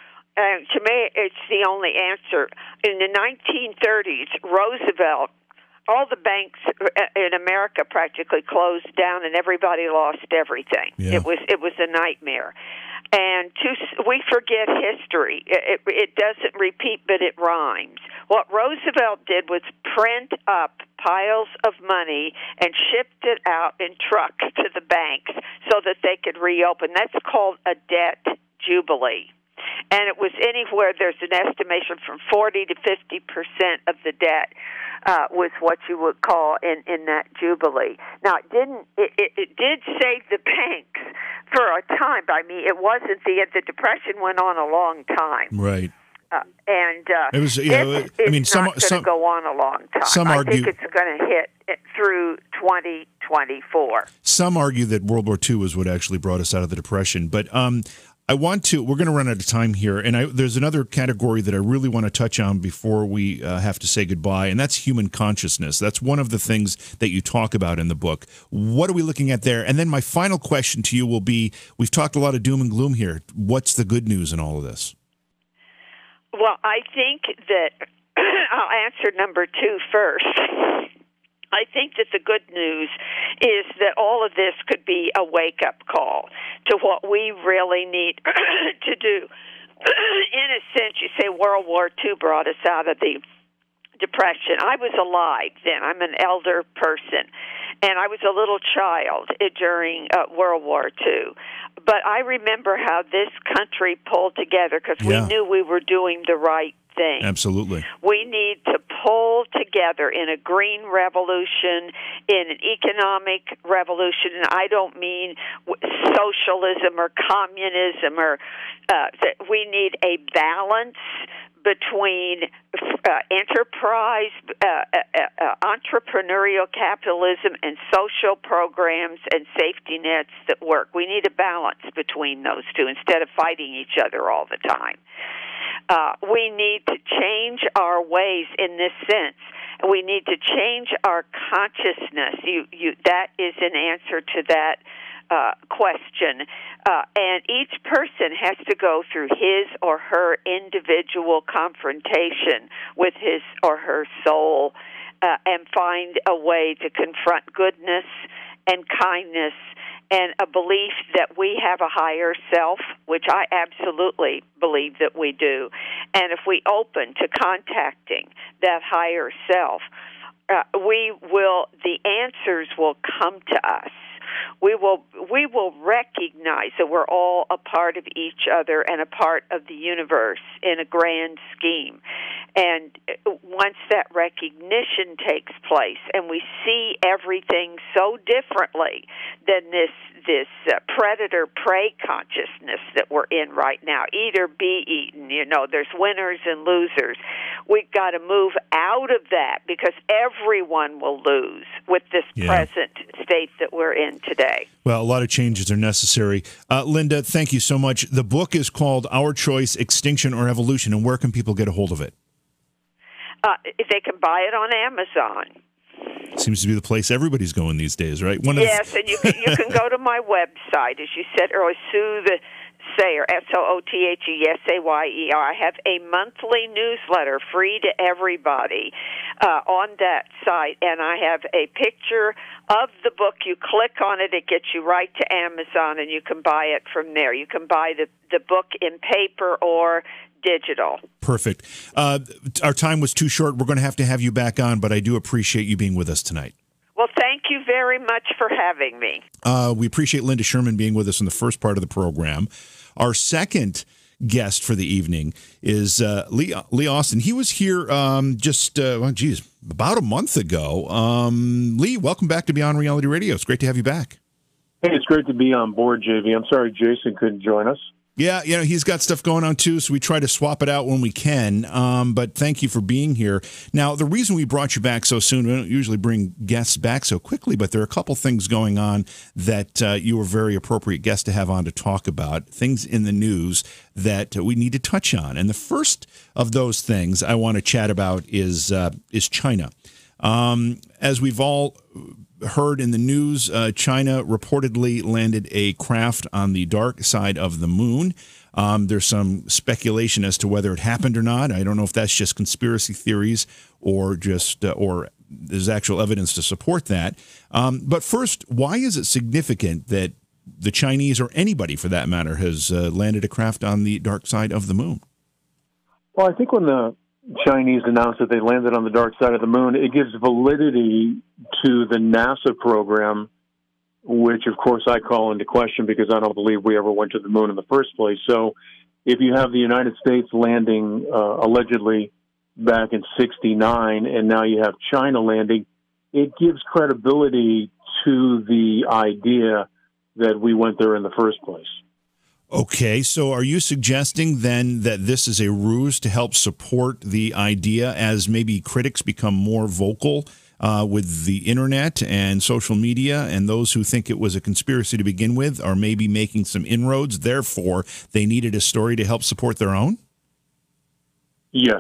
And to me, it's the only answer. In the nineteen thirties, Roosevelt, all the banks in America practically closed down, and everybody lost everything. Yeah. It was it was a nightmare. And to, we forget history. It, it doesn't repeat, but it rhymes. What Roosevelt did was print up piles of money and shipped it out in trucks to the banks so that they could reopen. That's called a debt jubilee. And it was anywhere, there's an estimation from forty to fifty percent of the debt uh, was what you would call in, in that jubilee. Now, it didn't. It, it, it did save the banks for a time. I mean, it wasn't the the depression went on a long time. Right. Uh, and uh, it was. Yeah. It's, I mean, it's some not some going to go on a long time. Some I argue, think it's going to hit it through twenty twenty-four. Some argue that World War Two was what actually brought us out of the Depression, but um. I want to, we're going to run out of time here, and I, there's another category that I really want to touch on before we uh, have to say goodbye, and that's human consciousness. That's one of the things that you talk about in the book. What are we looking at there? And then my final question to you will be, we've talked a lot of doom and gloom here. What's the good news in all of this? Well, I think that I'll answer number two first. I think that the good news is that all of this could be a wake-up call to what we really need to do. In a sense, you say World War Two brought us out of the Depression. I was alive then. I'm an elder person, and I was a little child during uh, World War Two. But I remember how this country pulled together because yeah. we knew we were doing the right thing. Absolutely. We need to pull together in a green revolution, in an economic revolution, and I don't mean socialism or communism, or uh, that we need a balance between uh, enterprise, uh, uh, uh, entrepreneurial capitalism, and social programs and safety nets that work. We need a balance between those two instead of fighting each other all the time. Uh, we need to change ways in this sense. We need to change our consciousness. You, you, that is an answer to that uh, question. Uh, and each person has to go through his or her individual confrontation with his or her soul uh, and find a way to confront goodness and kindness and a belief that we have a higher self, which I absolutely believe that we do. And if we open to contacting that higher self, uh, we will, the answers will come to us. We will we will recognize that we're all a part of each other and a part of the universe in a grand scheme. And once that recognition takes place and we see everything so differently than this this uh, predator-prey consciousness that we're in right now, eat or be eaten, you know, there's winners and losers. We've got to move out of that because everyone will lose with this yeah. present state that we're in today. Well, a lot of changes are necessary. Uh, Linda, thank you so much. The book is called Our Choice, Extinction or Evolution, and where can people get a hold of it? Uh, they can buy it on Amazon. Seems to be the place everybody's going these days, right? One yes, of and you can, you can go to my website, as you said earlier, Sue the Sayer, S O O T H E S A Y E R. I have a monthly newsletter free to everybody uh, on that site, and I have a picture of the book. You click on it, it gets you right to Amazon, and you can buy it from there. You can buy the, the book in paper or digital. Perfect. Uh, our time was too short. We're going to have to have you back on, but I do appreciate you being with us tonight. Well, thank you very much for having me. Uh, we appreciate Linda Sherman being with us in the first part of the program. Our second guest for the evening is uh, Lee, Lee Austin. He was here um, just, uh, well, geez, about a month ago. Um, Lee, welcome back to Beyond Reality Radio. It's great to have you back. Hey, it's great to be on board, J V. I'm sorry Jason couldn't join us. Yeah, you know, he's got stuff going on too, so we try to swap it out when we can. Um, but thank you for being here. Now, the reason we brought you back so soon, we don't usually bring guests back so quickly, but there are a couple things going on that uh, you were a very appropriate guest to have on to talk about, things in the news that we need to touch on. And the first of those things I want to chat about is uh, is China. Um, as we've all heard in the news, uh, China reportedly landed a craft on the dark side of the moon. Um, there's some speculation as to whether it happened or not. I don't know if that's just conspiracy theories or just uh, or there's actual evidence to support that. Um, but first, why is it significant that the Chinese, or anybody for that matter, has uh, landed a craft on the dark side of the moon? Well, I think when the Chinese announced that they landed on the dark side of the moon, it gives validity to the NASA program, which, of course, I call into question because I don't believe we ever went to the moon in the first place. So if you have the United States landing uh, allegedly back in sixty-nine and now you have China landing, it gives credibility to the idea that we went there in the first place. Okay, so are you suggesting then that this is a ruse to help support the idea as maybe critics become more vocal uh, with the internet and social media, and those who think it was a conspiracy to begin with are maybe making some inroads, therefore they needed a story to help support their own? Yes.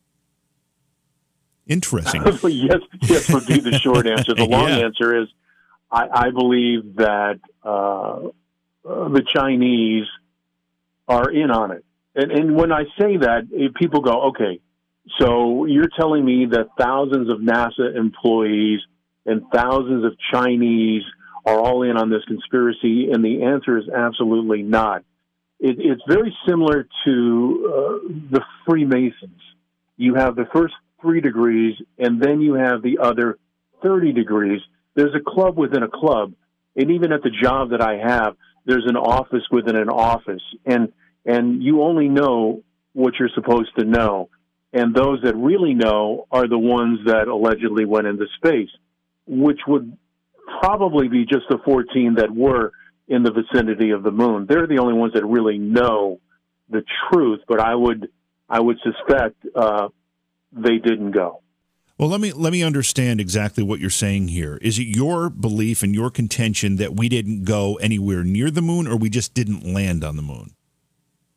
Interesting. yes, yes would be the short answer. The long yeah. answer is I, I believe that uh, Uh, the Chinese are in on it. And, and when I say that, people go, okay, so you're telling me that thousands of NASA employees and thousands of Chinese are all in on this conspiracy? And the answer is absolutely not. It, it's very similar to uh, the Freemasons. You have the first three degrees, and then you have the other thirty degrees. There's a club within a club. And even at the job that I have, there's an office within an office, and and you only know what you're supposed to know. And those that really know are the ones that allegedly went into space, which would probably be just the fourteen that were in the vicinity of the moon. They're the only ones that really know the truth, but I would I would suspect uh, they didn't go. Well, let me let me understand exactly what you're saying here. Is it your belief and your contention that we didn't go anywhere near the moon, or we just didn't land on the moon?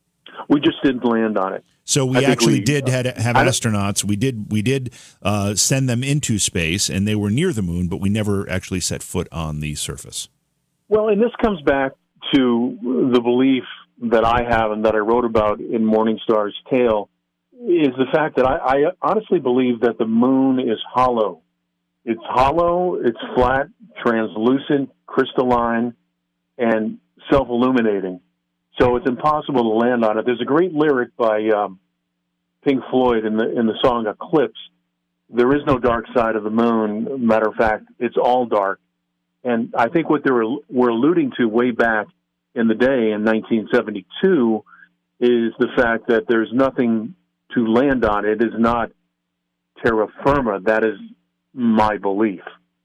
We just didn't land on it. So we I actually we, did had, have I, astronauts. We did we did uh, send them into space, and they were near the moon, but we never actually set foot on the surface. Well, and this comes back to the belief that I have and that I wrote about in Morningstar's Tale, is the fact that I, I honestly believe that the moon is hollow. It's hollow, it's flat, translucent, crystalline, and self-illuminating. So it's impossible to land on it. There's a great lyric by um, Pink Floyd in the in the song Eclipse. There is no dark side of the moon. Matter of fact, it's all dark. And I think what they were, were alluding to way back in the day in nineteen seventy-two is the fact that there's nothing to land on. It is not terra firma. That is my belief.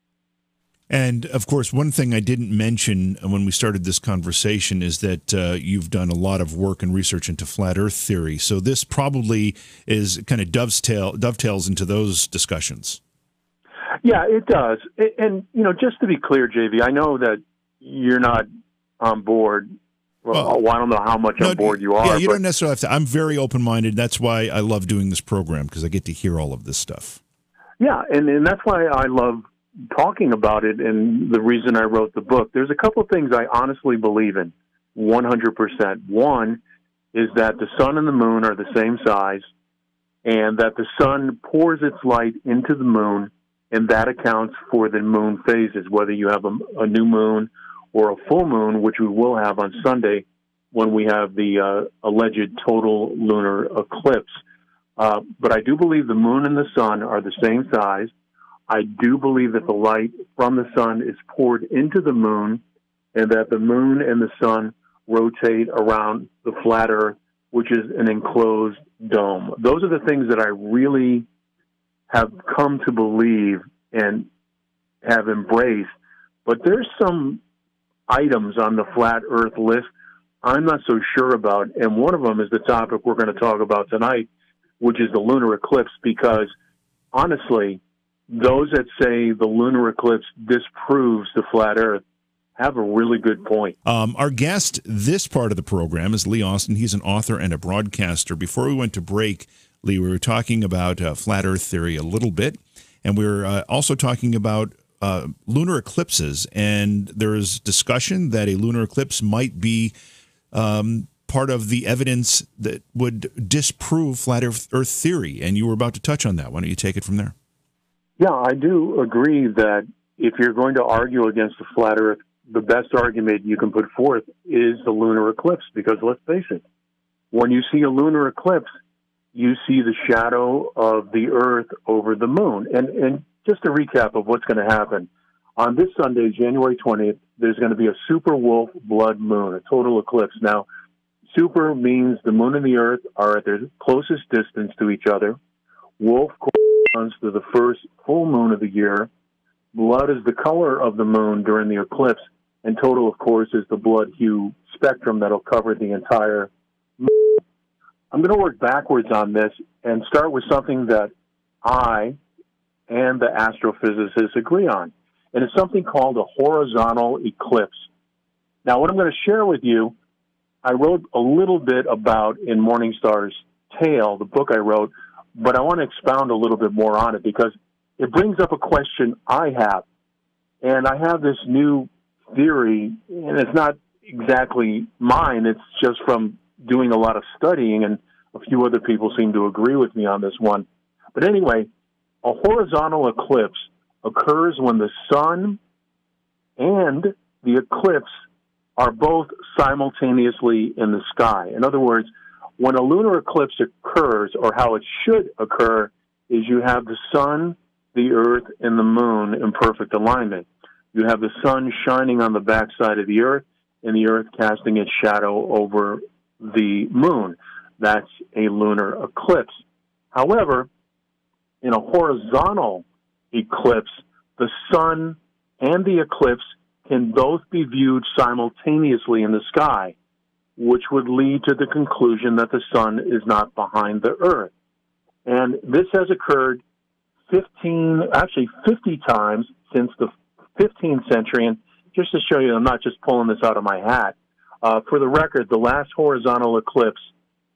And, of course, one thing I didn't mention when we started this conversation is that uh, you've done a lot of work and research into flat Earth theory. So this probably is kind of dovetail, dovetails into those discussions. Yeah, it does. And, you know, just to be clear, J V, I know that you're not on board. Well, well I don't know how much no, on board you are. Yeah, you but, don't necessarily have to. I'm very open-minded. That's why I love doing this program, because I get to hear all of this stuff. Yeah, and, and that's why I love talking about it, and the reason I wrote the book. There's a couple of things I honestly believe in, one hundred percent. One is that the sun and the moon are the same size, and that the sun pours its light into the moon, and that accounts for the moon phases, whether you have a, a new moon or a full moon, which we will have on Sunday when we have the uh, alleged total lunar eclipse. Uh, but I do believe the moon and the sun are the same size. I do believe that the light from the sun is poured into the moon, and that the moon and the sun rotate around the flat Earth, which is an enclosed dome. Those are the things that I really have come to believe and have embraced. But there's some items on the flat Earth list I'm not so sure about, and one of them is the topic we're going to talk about tonight, which is the lunar eclipse, because honestly, those that say the lunar eclipse disproves the flat Earth have a really good point. Um, our guest this part of the program is Lee Austin. He's an author and a broadcaster. Before we went to break, Lee, we were talking about uh, flat Earth theory a little bit, and we were uh, also talking about uh, lunar eclipses, and there is discussion that a lunar eclipse might be um, part of the evidence that would disprove flat Earth, Earth theory, and you were about to touch on that. Why don't you take it from there? Yeah, I do agree that if you're going to argue against the flat Earth, the best argument you can put forth is the lunar eclipse, because let's face it, when you see a lunar eclipse, you see the shadow of the Earth over the moon. And, and just a recap of what's going to happen. On this Sunday, January twentieth, there's going to be a super wolf blood moon, a total eclipse. Now, super means the moon and the Earth are at their closest distance to each other. Wolf corresponds to the first full moon of the year. Blood is the color of the moon during the eclipse, and total, of course, is the blood hue spectrum that'll cover the entire moon. I'm going to work backwards on this and start with something that I and the astrophysicists agree on, and it's something called a horizontal eclipse. Now, what I'm going to share with you, I wrote a little bit about in Morningstar's Tale, the book I wrote, but I want to expound a little bit more on it because it brings up a question I have. And I have this new theory, and it's not exactly mine. It's just from doing a lot of studying, and a few other people seem to agree with me on this one. But anyway, a horizontal eclipse occurs when the sun and the eclipse are both simultaneously in the sky. In other words, when a lunar eclipse occurs, or how it should occur, is you have the sun, the Earth, and the moon in perfect alignment. You have the sun shining on the backside of the Earth, and the Earth casting its shadow over the moon. That's a lunar eclipse. However, in a horizontal eclipse, the sun and the eclipse can both be viewed simultaneously in the sky, which would lead to the conclusion that the sun is not behind the Earth. And this has occurred fifteen, actually fifty times since the fifteenth century. And just to show you, I'm not just pulling this out of my hat. Uh, for the record, the last horizontal eclipse,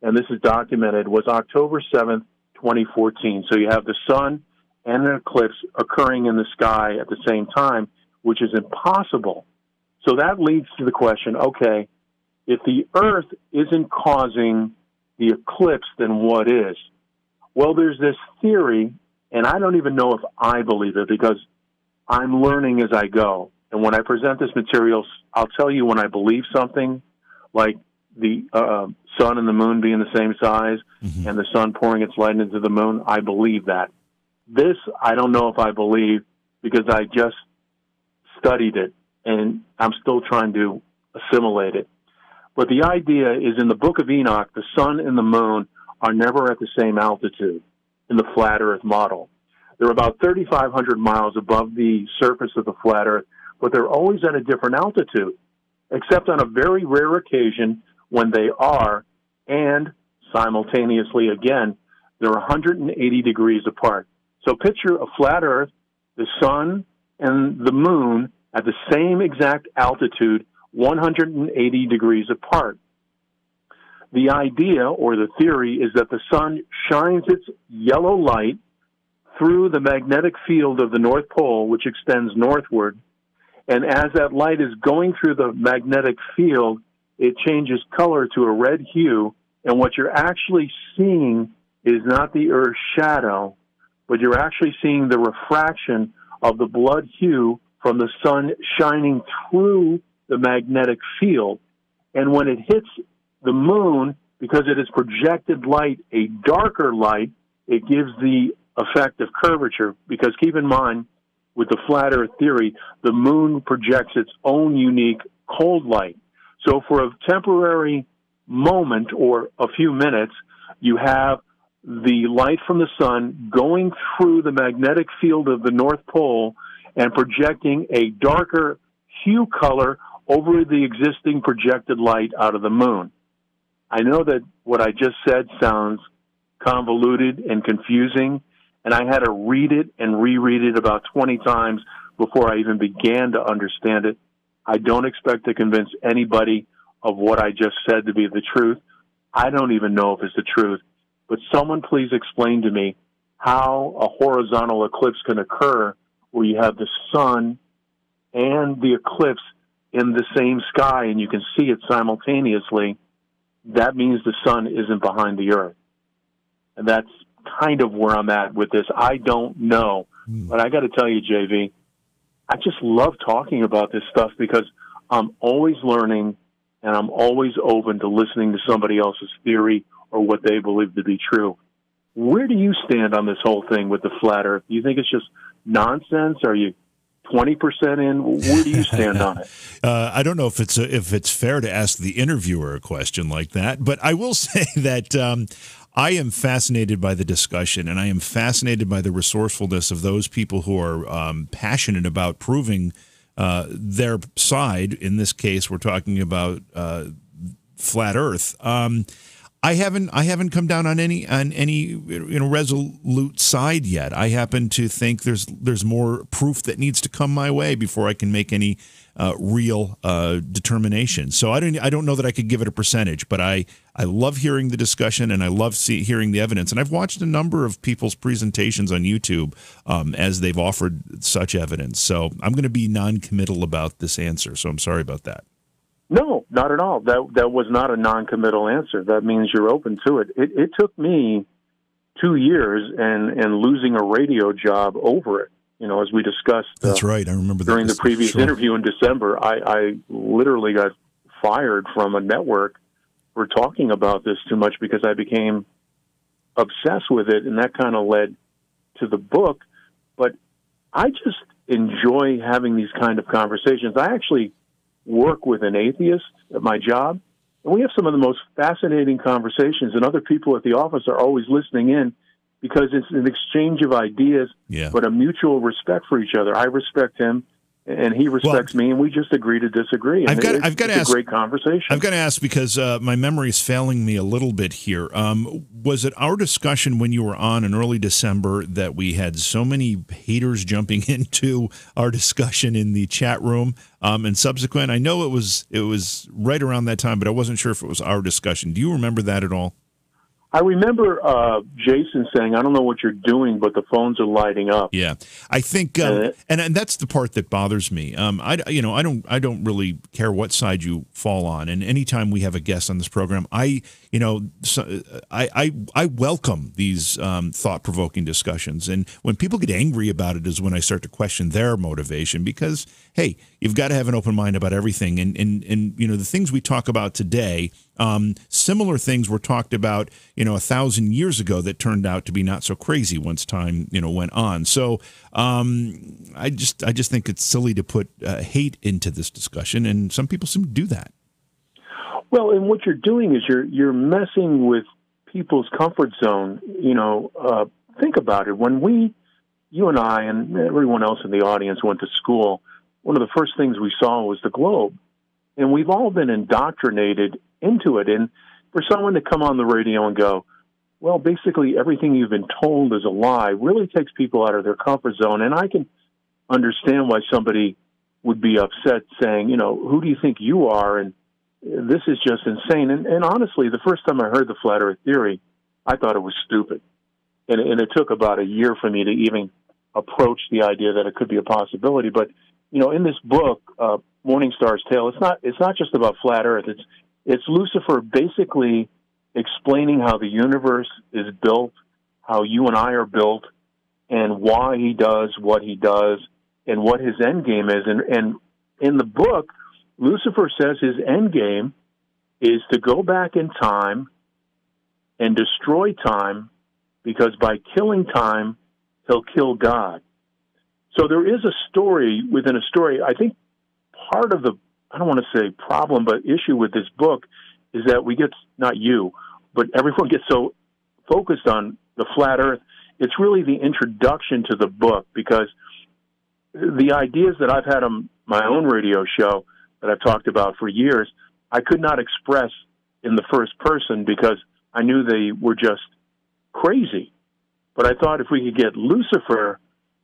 and this is documented, was October seventh, twenty fourteen. So you have the sun and an eclipse occurring in the sky at the same time, which is impossible. So that leads to the question, okay, if the Earth isn't causing the eclipse, then what is? Well, there's this theory, and I don't even know if I believe it because I'm learning as I go. And when I present this material, I'll tell you when I believe something, like the uh, sun and the moon being the same size, mm-hmm. and the sun pouring its light into the moon. I believe that. This, I don't know if I believe because I just studied it, and I'm still trying to assimilate it. But the idea is in the Book of Enoch, the sun and the moon are never at the same altitude in the flat Earth model. They're about thirty-five hundred miles above the surface of the flat Earth, but they're always at a different altitude, except on a very rare occasion when they are, and simultaneously again, they're one hundred eighty degrees apart. So picture a flat Earth, the sun and the moon at the same exact altitude, one hundred eighty degrees apart. The idea or the theory is that the sun shines its yellow light through the magnetic field of the North Pole, which extends northward. And as that light is going through the magnetic field, it changes color to a red hue. And what you're actually seeing is not the Earth's shadow, but you're actually seeing the refraction of the blood hue from the sun shining through the magnetic field. And when it hits the moon, because it is projected light, a darker light, it gives the effect of curvature. Because keep in mind, with the flat Earth theory, the moon projects its own unique cold light. So for a temporary moment or a few minutes, you have the light from the sun going through the magnetic field of the North Pole and projecting a darker hue color over the existing projected light out of the moon. I know that what I just said sounds convoluted and confusing, and I had to read it and reread it about twenty times before I even began to understand it. I don't expect to convince anybody of what I just said to be the truth. I don't even know if it's the truth. But someone please explain to me how a horizontal eclipse can occur where you have the sun and the eclipse in the same sky and you can see it simultaneously. That means the sun isn't behind the Earth. And that's kind of where I'm at with this. I don't know. Mm. But I got to tell you, J V, I just love talking about this stuff because I'm always learning and I'm always open to listening to somebody else's theory or what they believe to be true. Where do you stand on this whole thing with the flat Earth? Do you think it's just nonsense? Are you twenty percent in? Where do you stand on it? uh, I don't know if it's a, if it's fair to ask the interviewer a question like that, but I will say that um, I am fascinated by the discussion, and I am fascinated by the resourcefulness of those people who are um, passionate about proving uh, their side. In this case, we're talking about uh, flat Earth. Um, I haven't I haven't come down on any on any you know resolute side yet. I happen to think there's there's more proof that needs to come my way before I can make any uh, real uh, determination. So I don't I don't know that I could give it a percentage, but I, I love hearing the discussion and I love see, hearing the evidence. And I've watched a number of people's presentations on YouTube um, as they've offered such evidence. So I'm going to be non-committal about this answer. So I'm sorry about that. No, not at all. That that was not a non-committal answer. That means you're open to it. It, it took me two years and, and losing a radio job over it. You know, as we discussed. That's uh, right. I remember that. During the previous sure. interview in December, I, I literally got fired from a network for talking about this too much because I became obsessed with it, and that kind of led to the book. But I just enjoy having these kind of conversations. I actually work with an atheist at my job, and we have some of the most fascinating conversations, and other people at the office are always listening in because it's an exchange of ideas, yeah. but a mutual respect for each other. I respect him, and he respects well, me, and we just agree to disagree. And I've got, it, I've got it's to a ask, great conversation. I've got to ask because uh, my memory is failing me a little bit here. Um, was it our discussion when you were on in early December that we had so many haters jumping into our discussion in the chat room um, and subsequent? I know it was it was right around that time, but I wasn't sure if it was our discussion. Do you remember that at all? I remember uh, Jason saying, "I don't know what you're doing, but the phones are lighting up." Yeah, I think, um, and and that's the part that bothers me. Um, I you know I don't I don't really care what side you fall on, and anytime we have a guest on this program, I you know so, I, I I welcome these um, thought provoking discussions, and when people get angry about it is when I start to question their motivation. Because hey, you've got to have an open mind about everything, and and and you know the things we talk about today. Um, similar things were talked about, you know, a thousand years ago that turned out to be not so crazy once time, you know, went on. So um, I just I just think it's silly to put uh, hate into this discussion, and some people seem to do that. Well, and what you're doing is you're you're messing with people's comfort zone. You know, uh, think about it. When we, you and I, and everyone else in the audience went to school, one of the first things we saw was the globe, and we've all been indoctrinated into it. And for someone to come on the radio and go, well, basically everything you've been told is a lie, really takes people out of their comfort zone. And I can understand why somebody would be upset saying, you know, who do you think you are? And this is just insane. And, and honestly, the first time I heard the flat earth theory, I thought it was stupid. And, and it took about a year for me to even approach the idea that it could be a possibility. But, you know, in this book, uh, Morning Star's Tale, it's not, it's not just about flat earth. It's, It's Lucifer basically explaining how the universe is built, how you and I are built, and why he does what he does, and what his end game is. And, and in the book, Lucifer says his end game is to go back in time and destroy time, because by killing time, he'll kill God. So there is a story within a story. I think part of the I don't want to say problem, but issue with this book is that we get, not you, but everyone gets so focused on the flat earth. It's really the introduction to the book, because the ideas that I've had on my own radio show that I've talked about for years, I could not express in the first person because I knew they were just crazy. But I thought if we could get Lucifer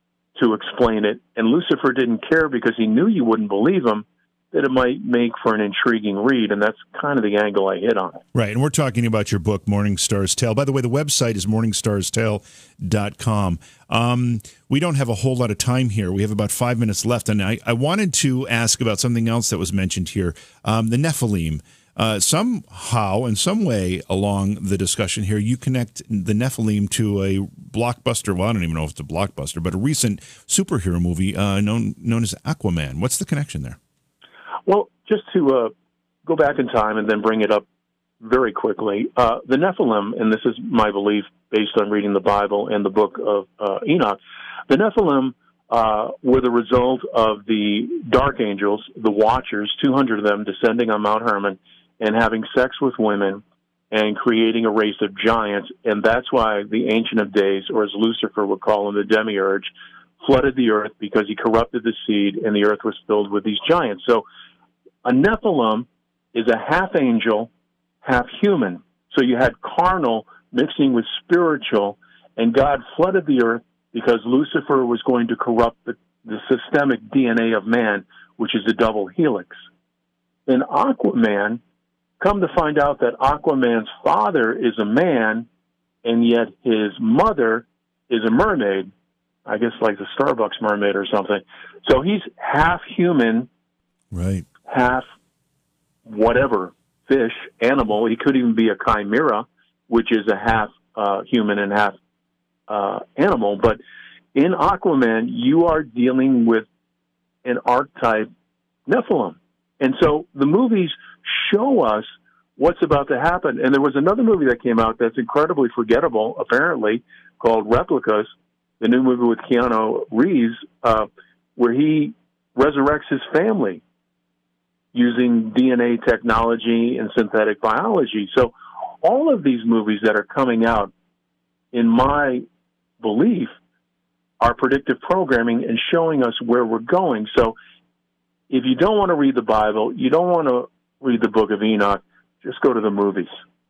to explain it, and Lucifer didn't care because he knew you wouldn't believe him, that it might make for an intriguing read, and that's kind of the angle I hit on it. Right, and we're talking about your book, Morning Star's Tale. By the way, the website is morning stars tale dot com. Um, we don't have a whole lot of time here. We have about five minutes left, and I, I wanted to ask about something else that was mentioned here, um, the Nephilim. Uh, somehow, in some way along the discussion here, you connect the Nephilim to a blockbuster, well, I don't even know if it's a blockbuster, but a recent superhero movie uh, known known as Aquaman. What's the connection there? Well, just to uh, go back in time and then bring it up very quickly, uh, the Nephilim, and this is my belief based on reading the Bible and the book of uh, Enoch, the Nephilim uh, were the result of the Dark Angels, the Watchers, two hundred of them descending on Mount Hermon and having sex with women and creating a race of giants. And that's why the Ancient of Days, or as Lucifer would call him, the Demiurge, flooded the earth, because he corrupted the seed and the earth was filled with these giants. So a Nephilim is a half angel, half human. So you had carnal mixing with spiritual, and God flooded the earth because Lucifer was going to corrupt the, the systemic D N A of man, which is a double helix. In Aquaman, come to find out that Aquaman's father is a man, and yet his mother is a mermaid, I guess like the Starbucks mermaid or something. So he's half human, right? Half whatever, fish, animal. He could even be a chimera, which is a half uh, human and half uh, animal. But in Aquaman, you are dealing with an archetype Nephilim. And so the movies show us what's about to happen. And there was another movie that came out that's incredibly forgettable, apparently, called Replicas, the new movie with Keanu Reeves, uh, where he resurrects his family using D N A technology and synthetic biology. So all of these movies that are coming out, in my belief, are predictive programming and showing us where we're going. So if you don't want to read the Bible, you don't want to read the Book of Enoch, just go to the movies.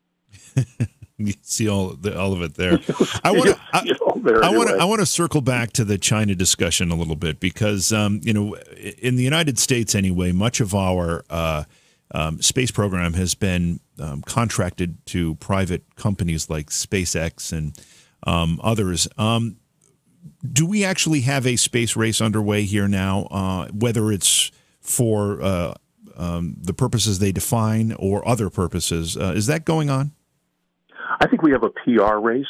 You see all the, all of it there. I want to I, I want to I want to circle back to the China discussion a little bit, because um, you know, in the United States anyway, much of our uh, um, space program has been um, contracted to private companies like SpaceX and um, others. Um, do we actually have a space race underway here now, uh, whether it's for uh, um, the purposes they define or other purposes? Uh, is that going on? I think we have a P R race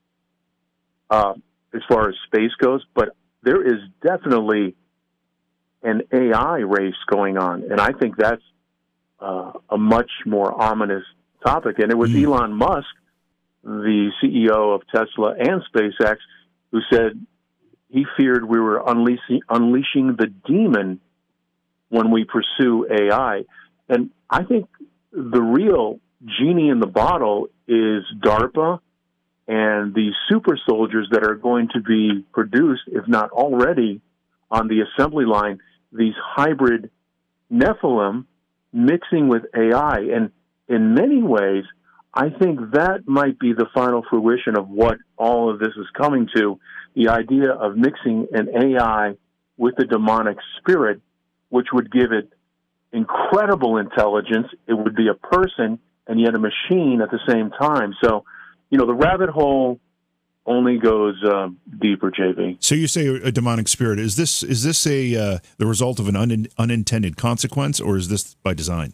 uh, as far as space goes, but there is definitely an A I race going on, and I think that's uh, a much more ominous topic. And it was mm. Elon Musk, the C E O of Tesla and SpaceX, who said he feared we were unleashing, unleashing the demon when we pursue A I. And I think the real genie in the bottle is DARPA and the super soldiers that are going to be produced, if not already, on the assembly line, these hybrid Nephilim mixing with A I. And in many ways, I think that might be the final fruition of what all of this is coming to, the idea of mixing an A I with a demonic spirit, which would give it incredible intelligence. It would be a person and yet a machine at the same time. So, you know, the rabbit hole only goes uh, deeper, J V. So you say a demonic spirit. Is this is this a uh, the result of an un- unintended consequence, or is this by design?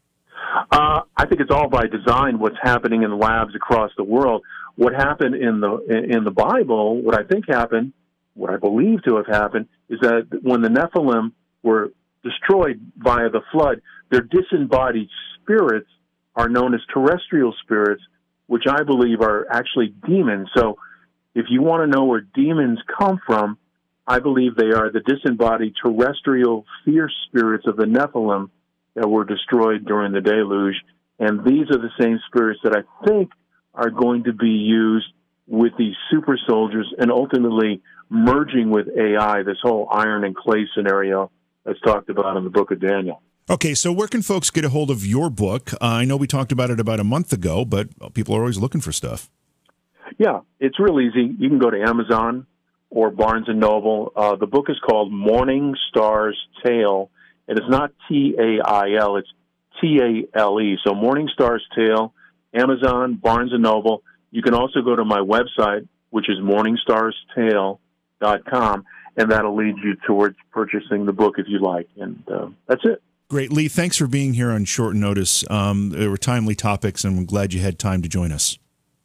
Uh, I think it's all by design. What's happening in the labs across the world? What happened in the in the Bible? What I think happened, what I believe to have happened, is that when the Nephilim were destroyed via the flood, their disembodied spirits are known as terrestrial spirits, which I believe are actually demons. So if you want to know where demons come from, I believe they are the disembodied terrestrial fierce spirits of the Nephilim that were destroyed during the deluge. And these are the same spirits that I think are going to be used with these super soldiers and ultimately merging with A I, this whole iron and clay scenario that's talked about in the book of Daniel. Okay, so where can folks get a hold of your book? Uh, I know we talked about it about a month ago, but people are always looking for stuff. Yeah, it's real easy. You can go to Amazon or Barnes and Noble. Uh, the book is called Morning Star's Tale, and it's not T A I L, it's T A L E. So Morning Star's Tale, Amazon, Barnes and Noble. You can also go to my website, which is morning stars tale dot com, and that'll lead you towards purchasing the book if you like. And uh, that's it. Great. Lee, thanks for being here on short notice. Um, there were timely topics, and we're glad you had time to join us.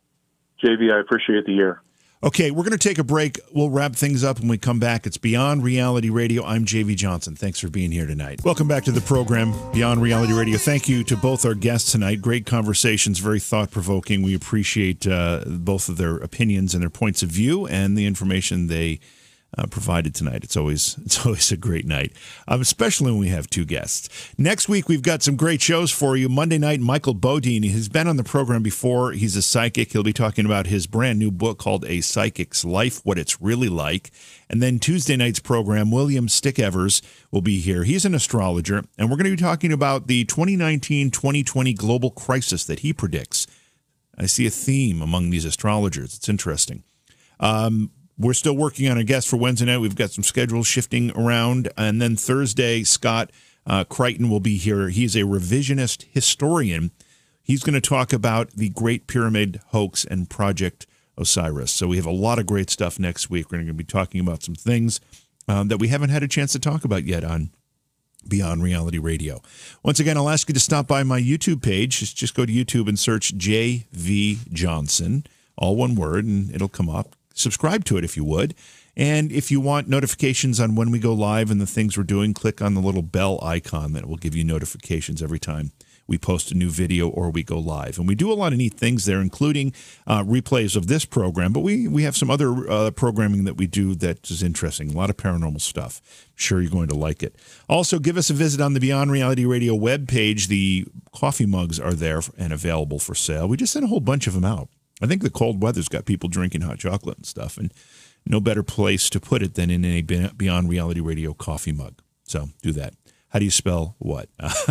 J V, I appreciate the year. Okay, we're going to take a break. We'll wrap things up when we come back. It's Beyond Reality Radio. I'm J V Johnson. Thanks for being here tonight. Welcome back to the program, Beyond Reality Radio. Thank you to both our guests tonight. Great conversations, very thought-provoking. We appreciate uh, both of their opinions and their points of view and the information they Uh, provided tonight. It's always it's always a great night, um, especially when we have two guests. Next week, we've got some great shows for you. Monday night, Michael Bodine. He's been on the program before. He's a psychic. He'll be talking about his brand new book called A Psychic's Life, What It's Really Like. And then Tuesday night's program, William Stickevers will be here. He's an astrologer, and we're going to be talking about the twenty nineteen twenty twenty global crisis that he predicts. I see a theme among these astrologers. It's interesting. Um, We're still working on a guest for Wednesday night. We've got some schedules shifting around. And then Thursday, Scott uh, Crichton will be here. He's a revisionist historian. He's going to talk about the Great Pyramid hoax and Project Osiris. So we have a lot of great stuff next week. We're going to be talking about some things um, that we haven't had a chance to talk about yet on Beyond Reality Radio. Once again, I'll ask you to stop by my YouTube page. Just, just go to YouTube and search J V Johnson, all one word, and it'll come up. Subscribe to it if you would. And if you want notifications on when we go live and the things we're doing, click on the little bell icon that will give you notifications every time we post a new video or we go live. And we do a lot of neat things there, including uh, replays of this program, but we, we have some other uh, programming that we do that is interesting, a lot of paranormal stuff. I'm sure you're going to like it. Also, give us a visit on the Beyond Reality Radio webpage. The coffee mugs are there and available for sale. We just sent a whole bunch of them out. I think the cold weather's got people drinking hot chocolate and stuff, and no better place to put it than in a Beyond Reality Radio coffee mug. So do that. How do you spell what?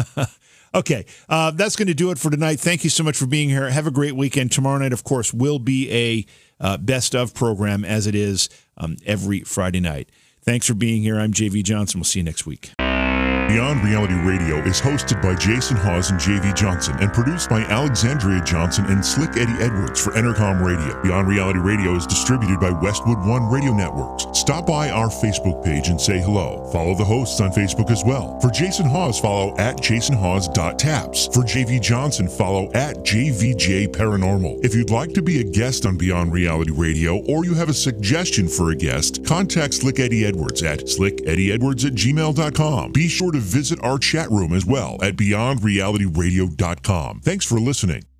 Okay, uh, that's going to do it for tonight. Thank you so much for being here. Have a great weekend. Tomorrow night, of course, will be a uh, best of program, as it is um, every Friday night. Thanks for being here. I'm J V Johnson. We'll see you next week. Beyond Reality Radio is hosted by Jason Hawes and J V Johnson and produced by Alexandria Johnson and Slick Eddie Edwards for Entercom Radio. Beyond Reality Radio is distributed by Westwood One Radio Networks. Stop by our Facebook page and say hello. Follow the hosts on Facebook as well. For Jason Hawes, follow at jason hawes dot taps. For J V Johnson, follow at J V J Paranormal. If you'd like to be a guest on Beyond Reality Radio or you have a suggestion for a guest, contact Slick Eddie Edwards at slick eddie edwards at gmail dot com. Be sure to visit our chat room as well at beyond reality radio dot com. Thanks for listening.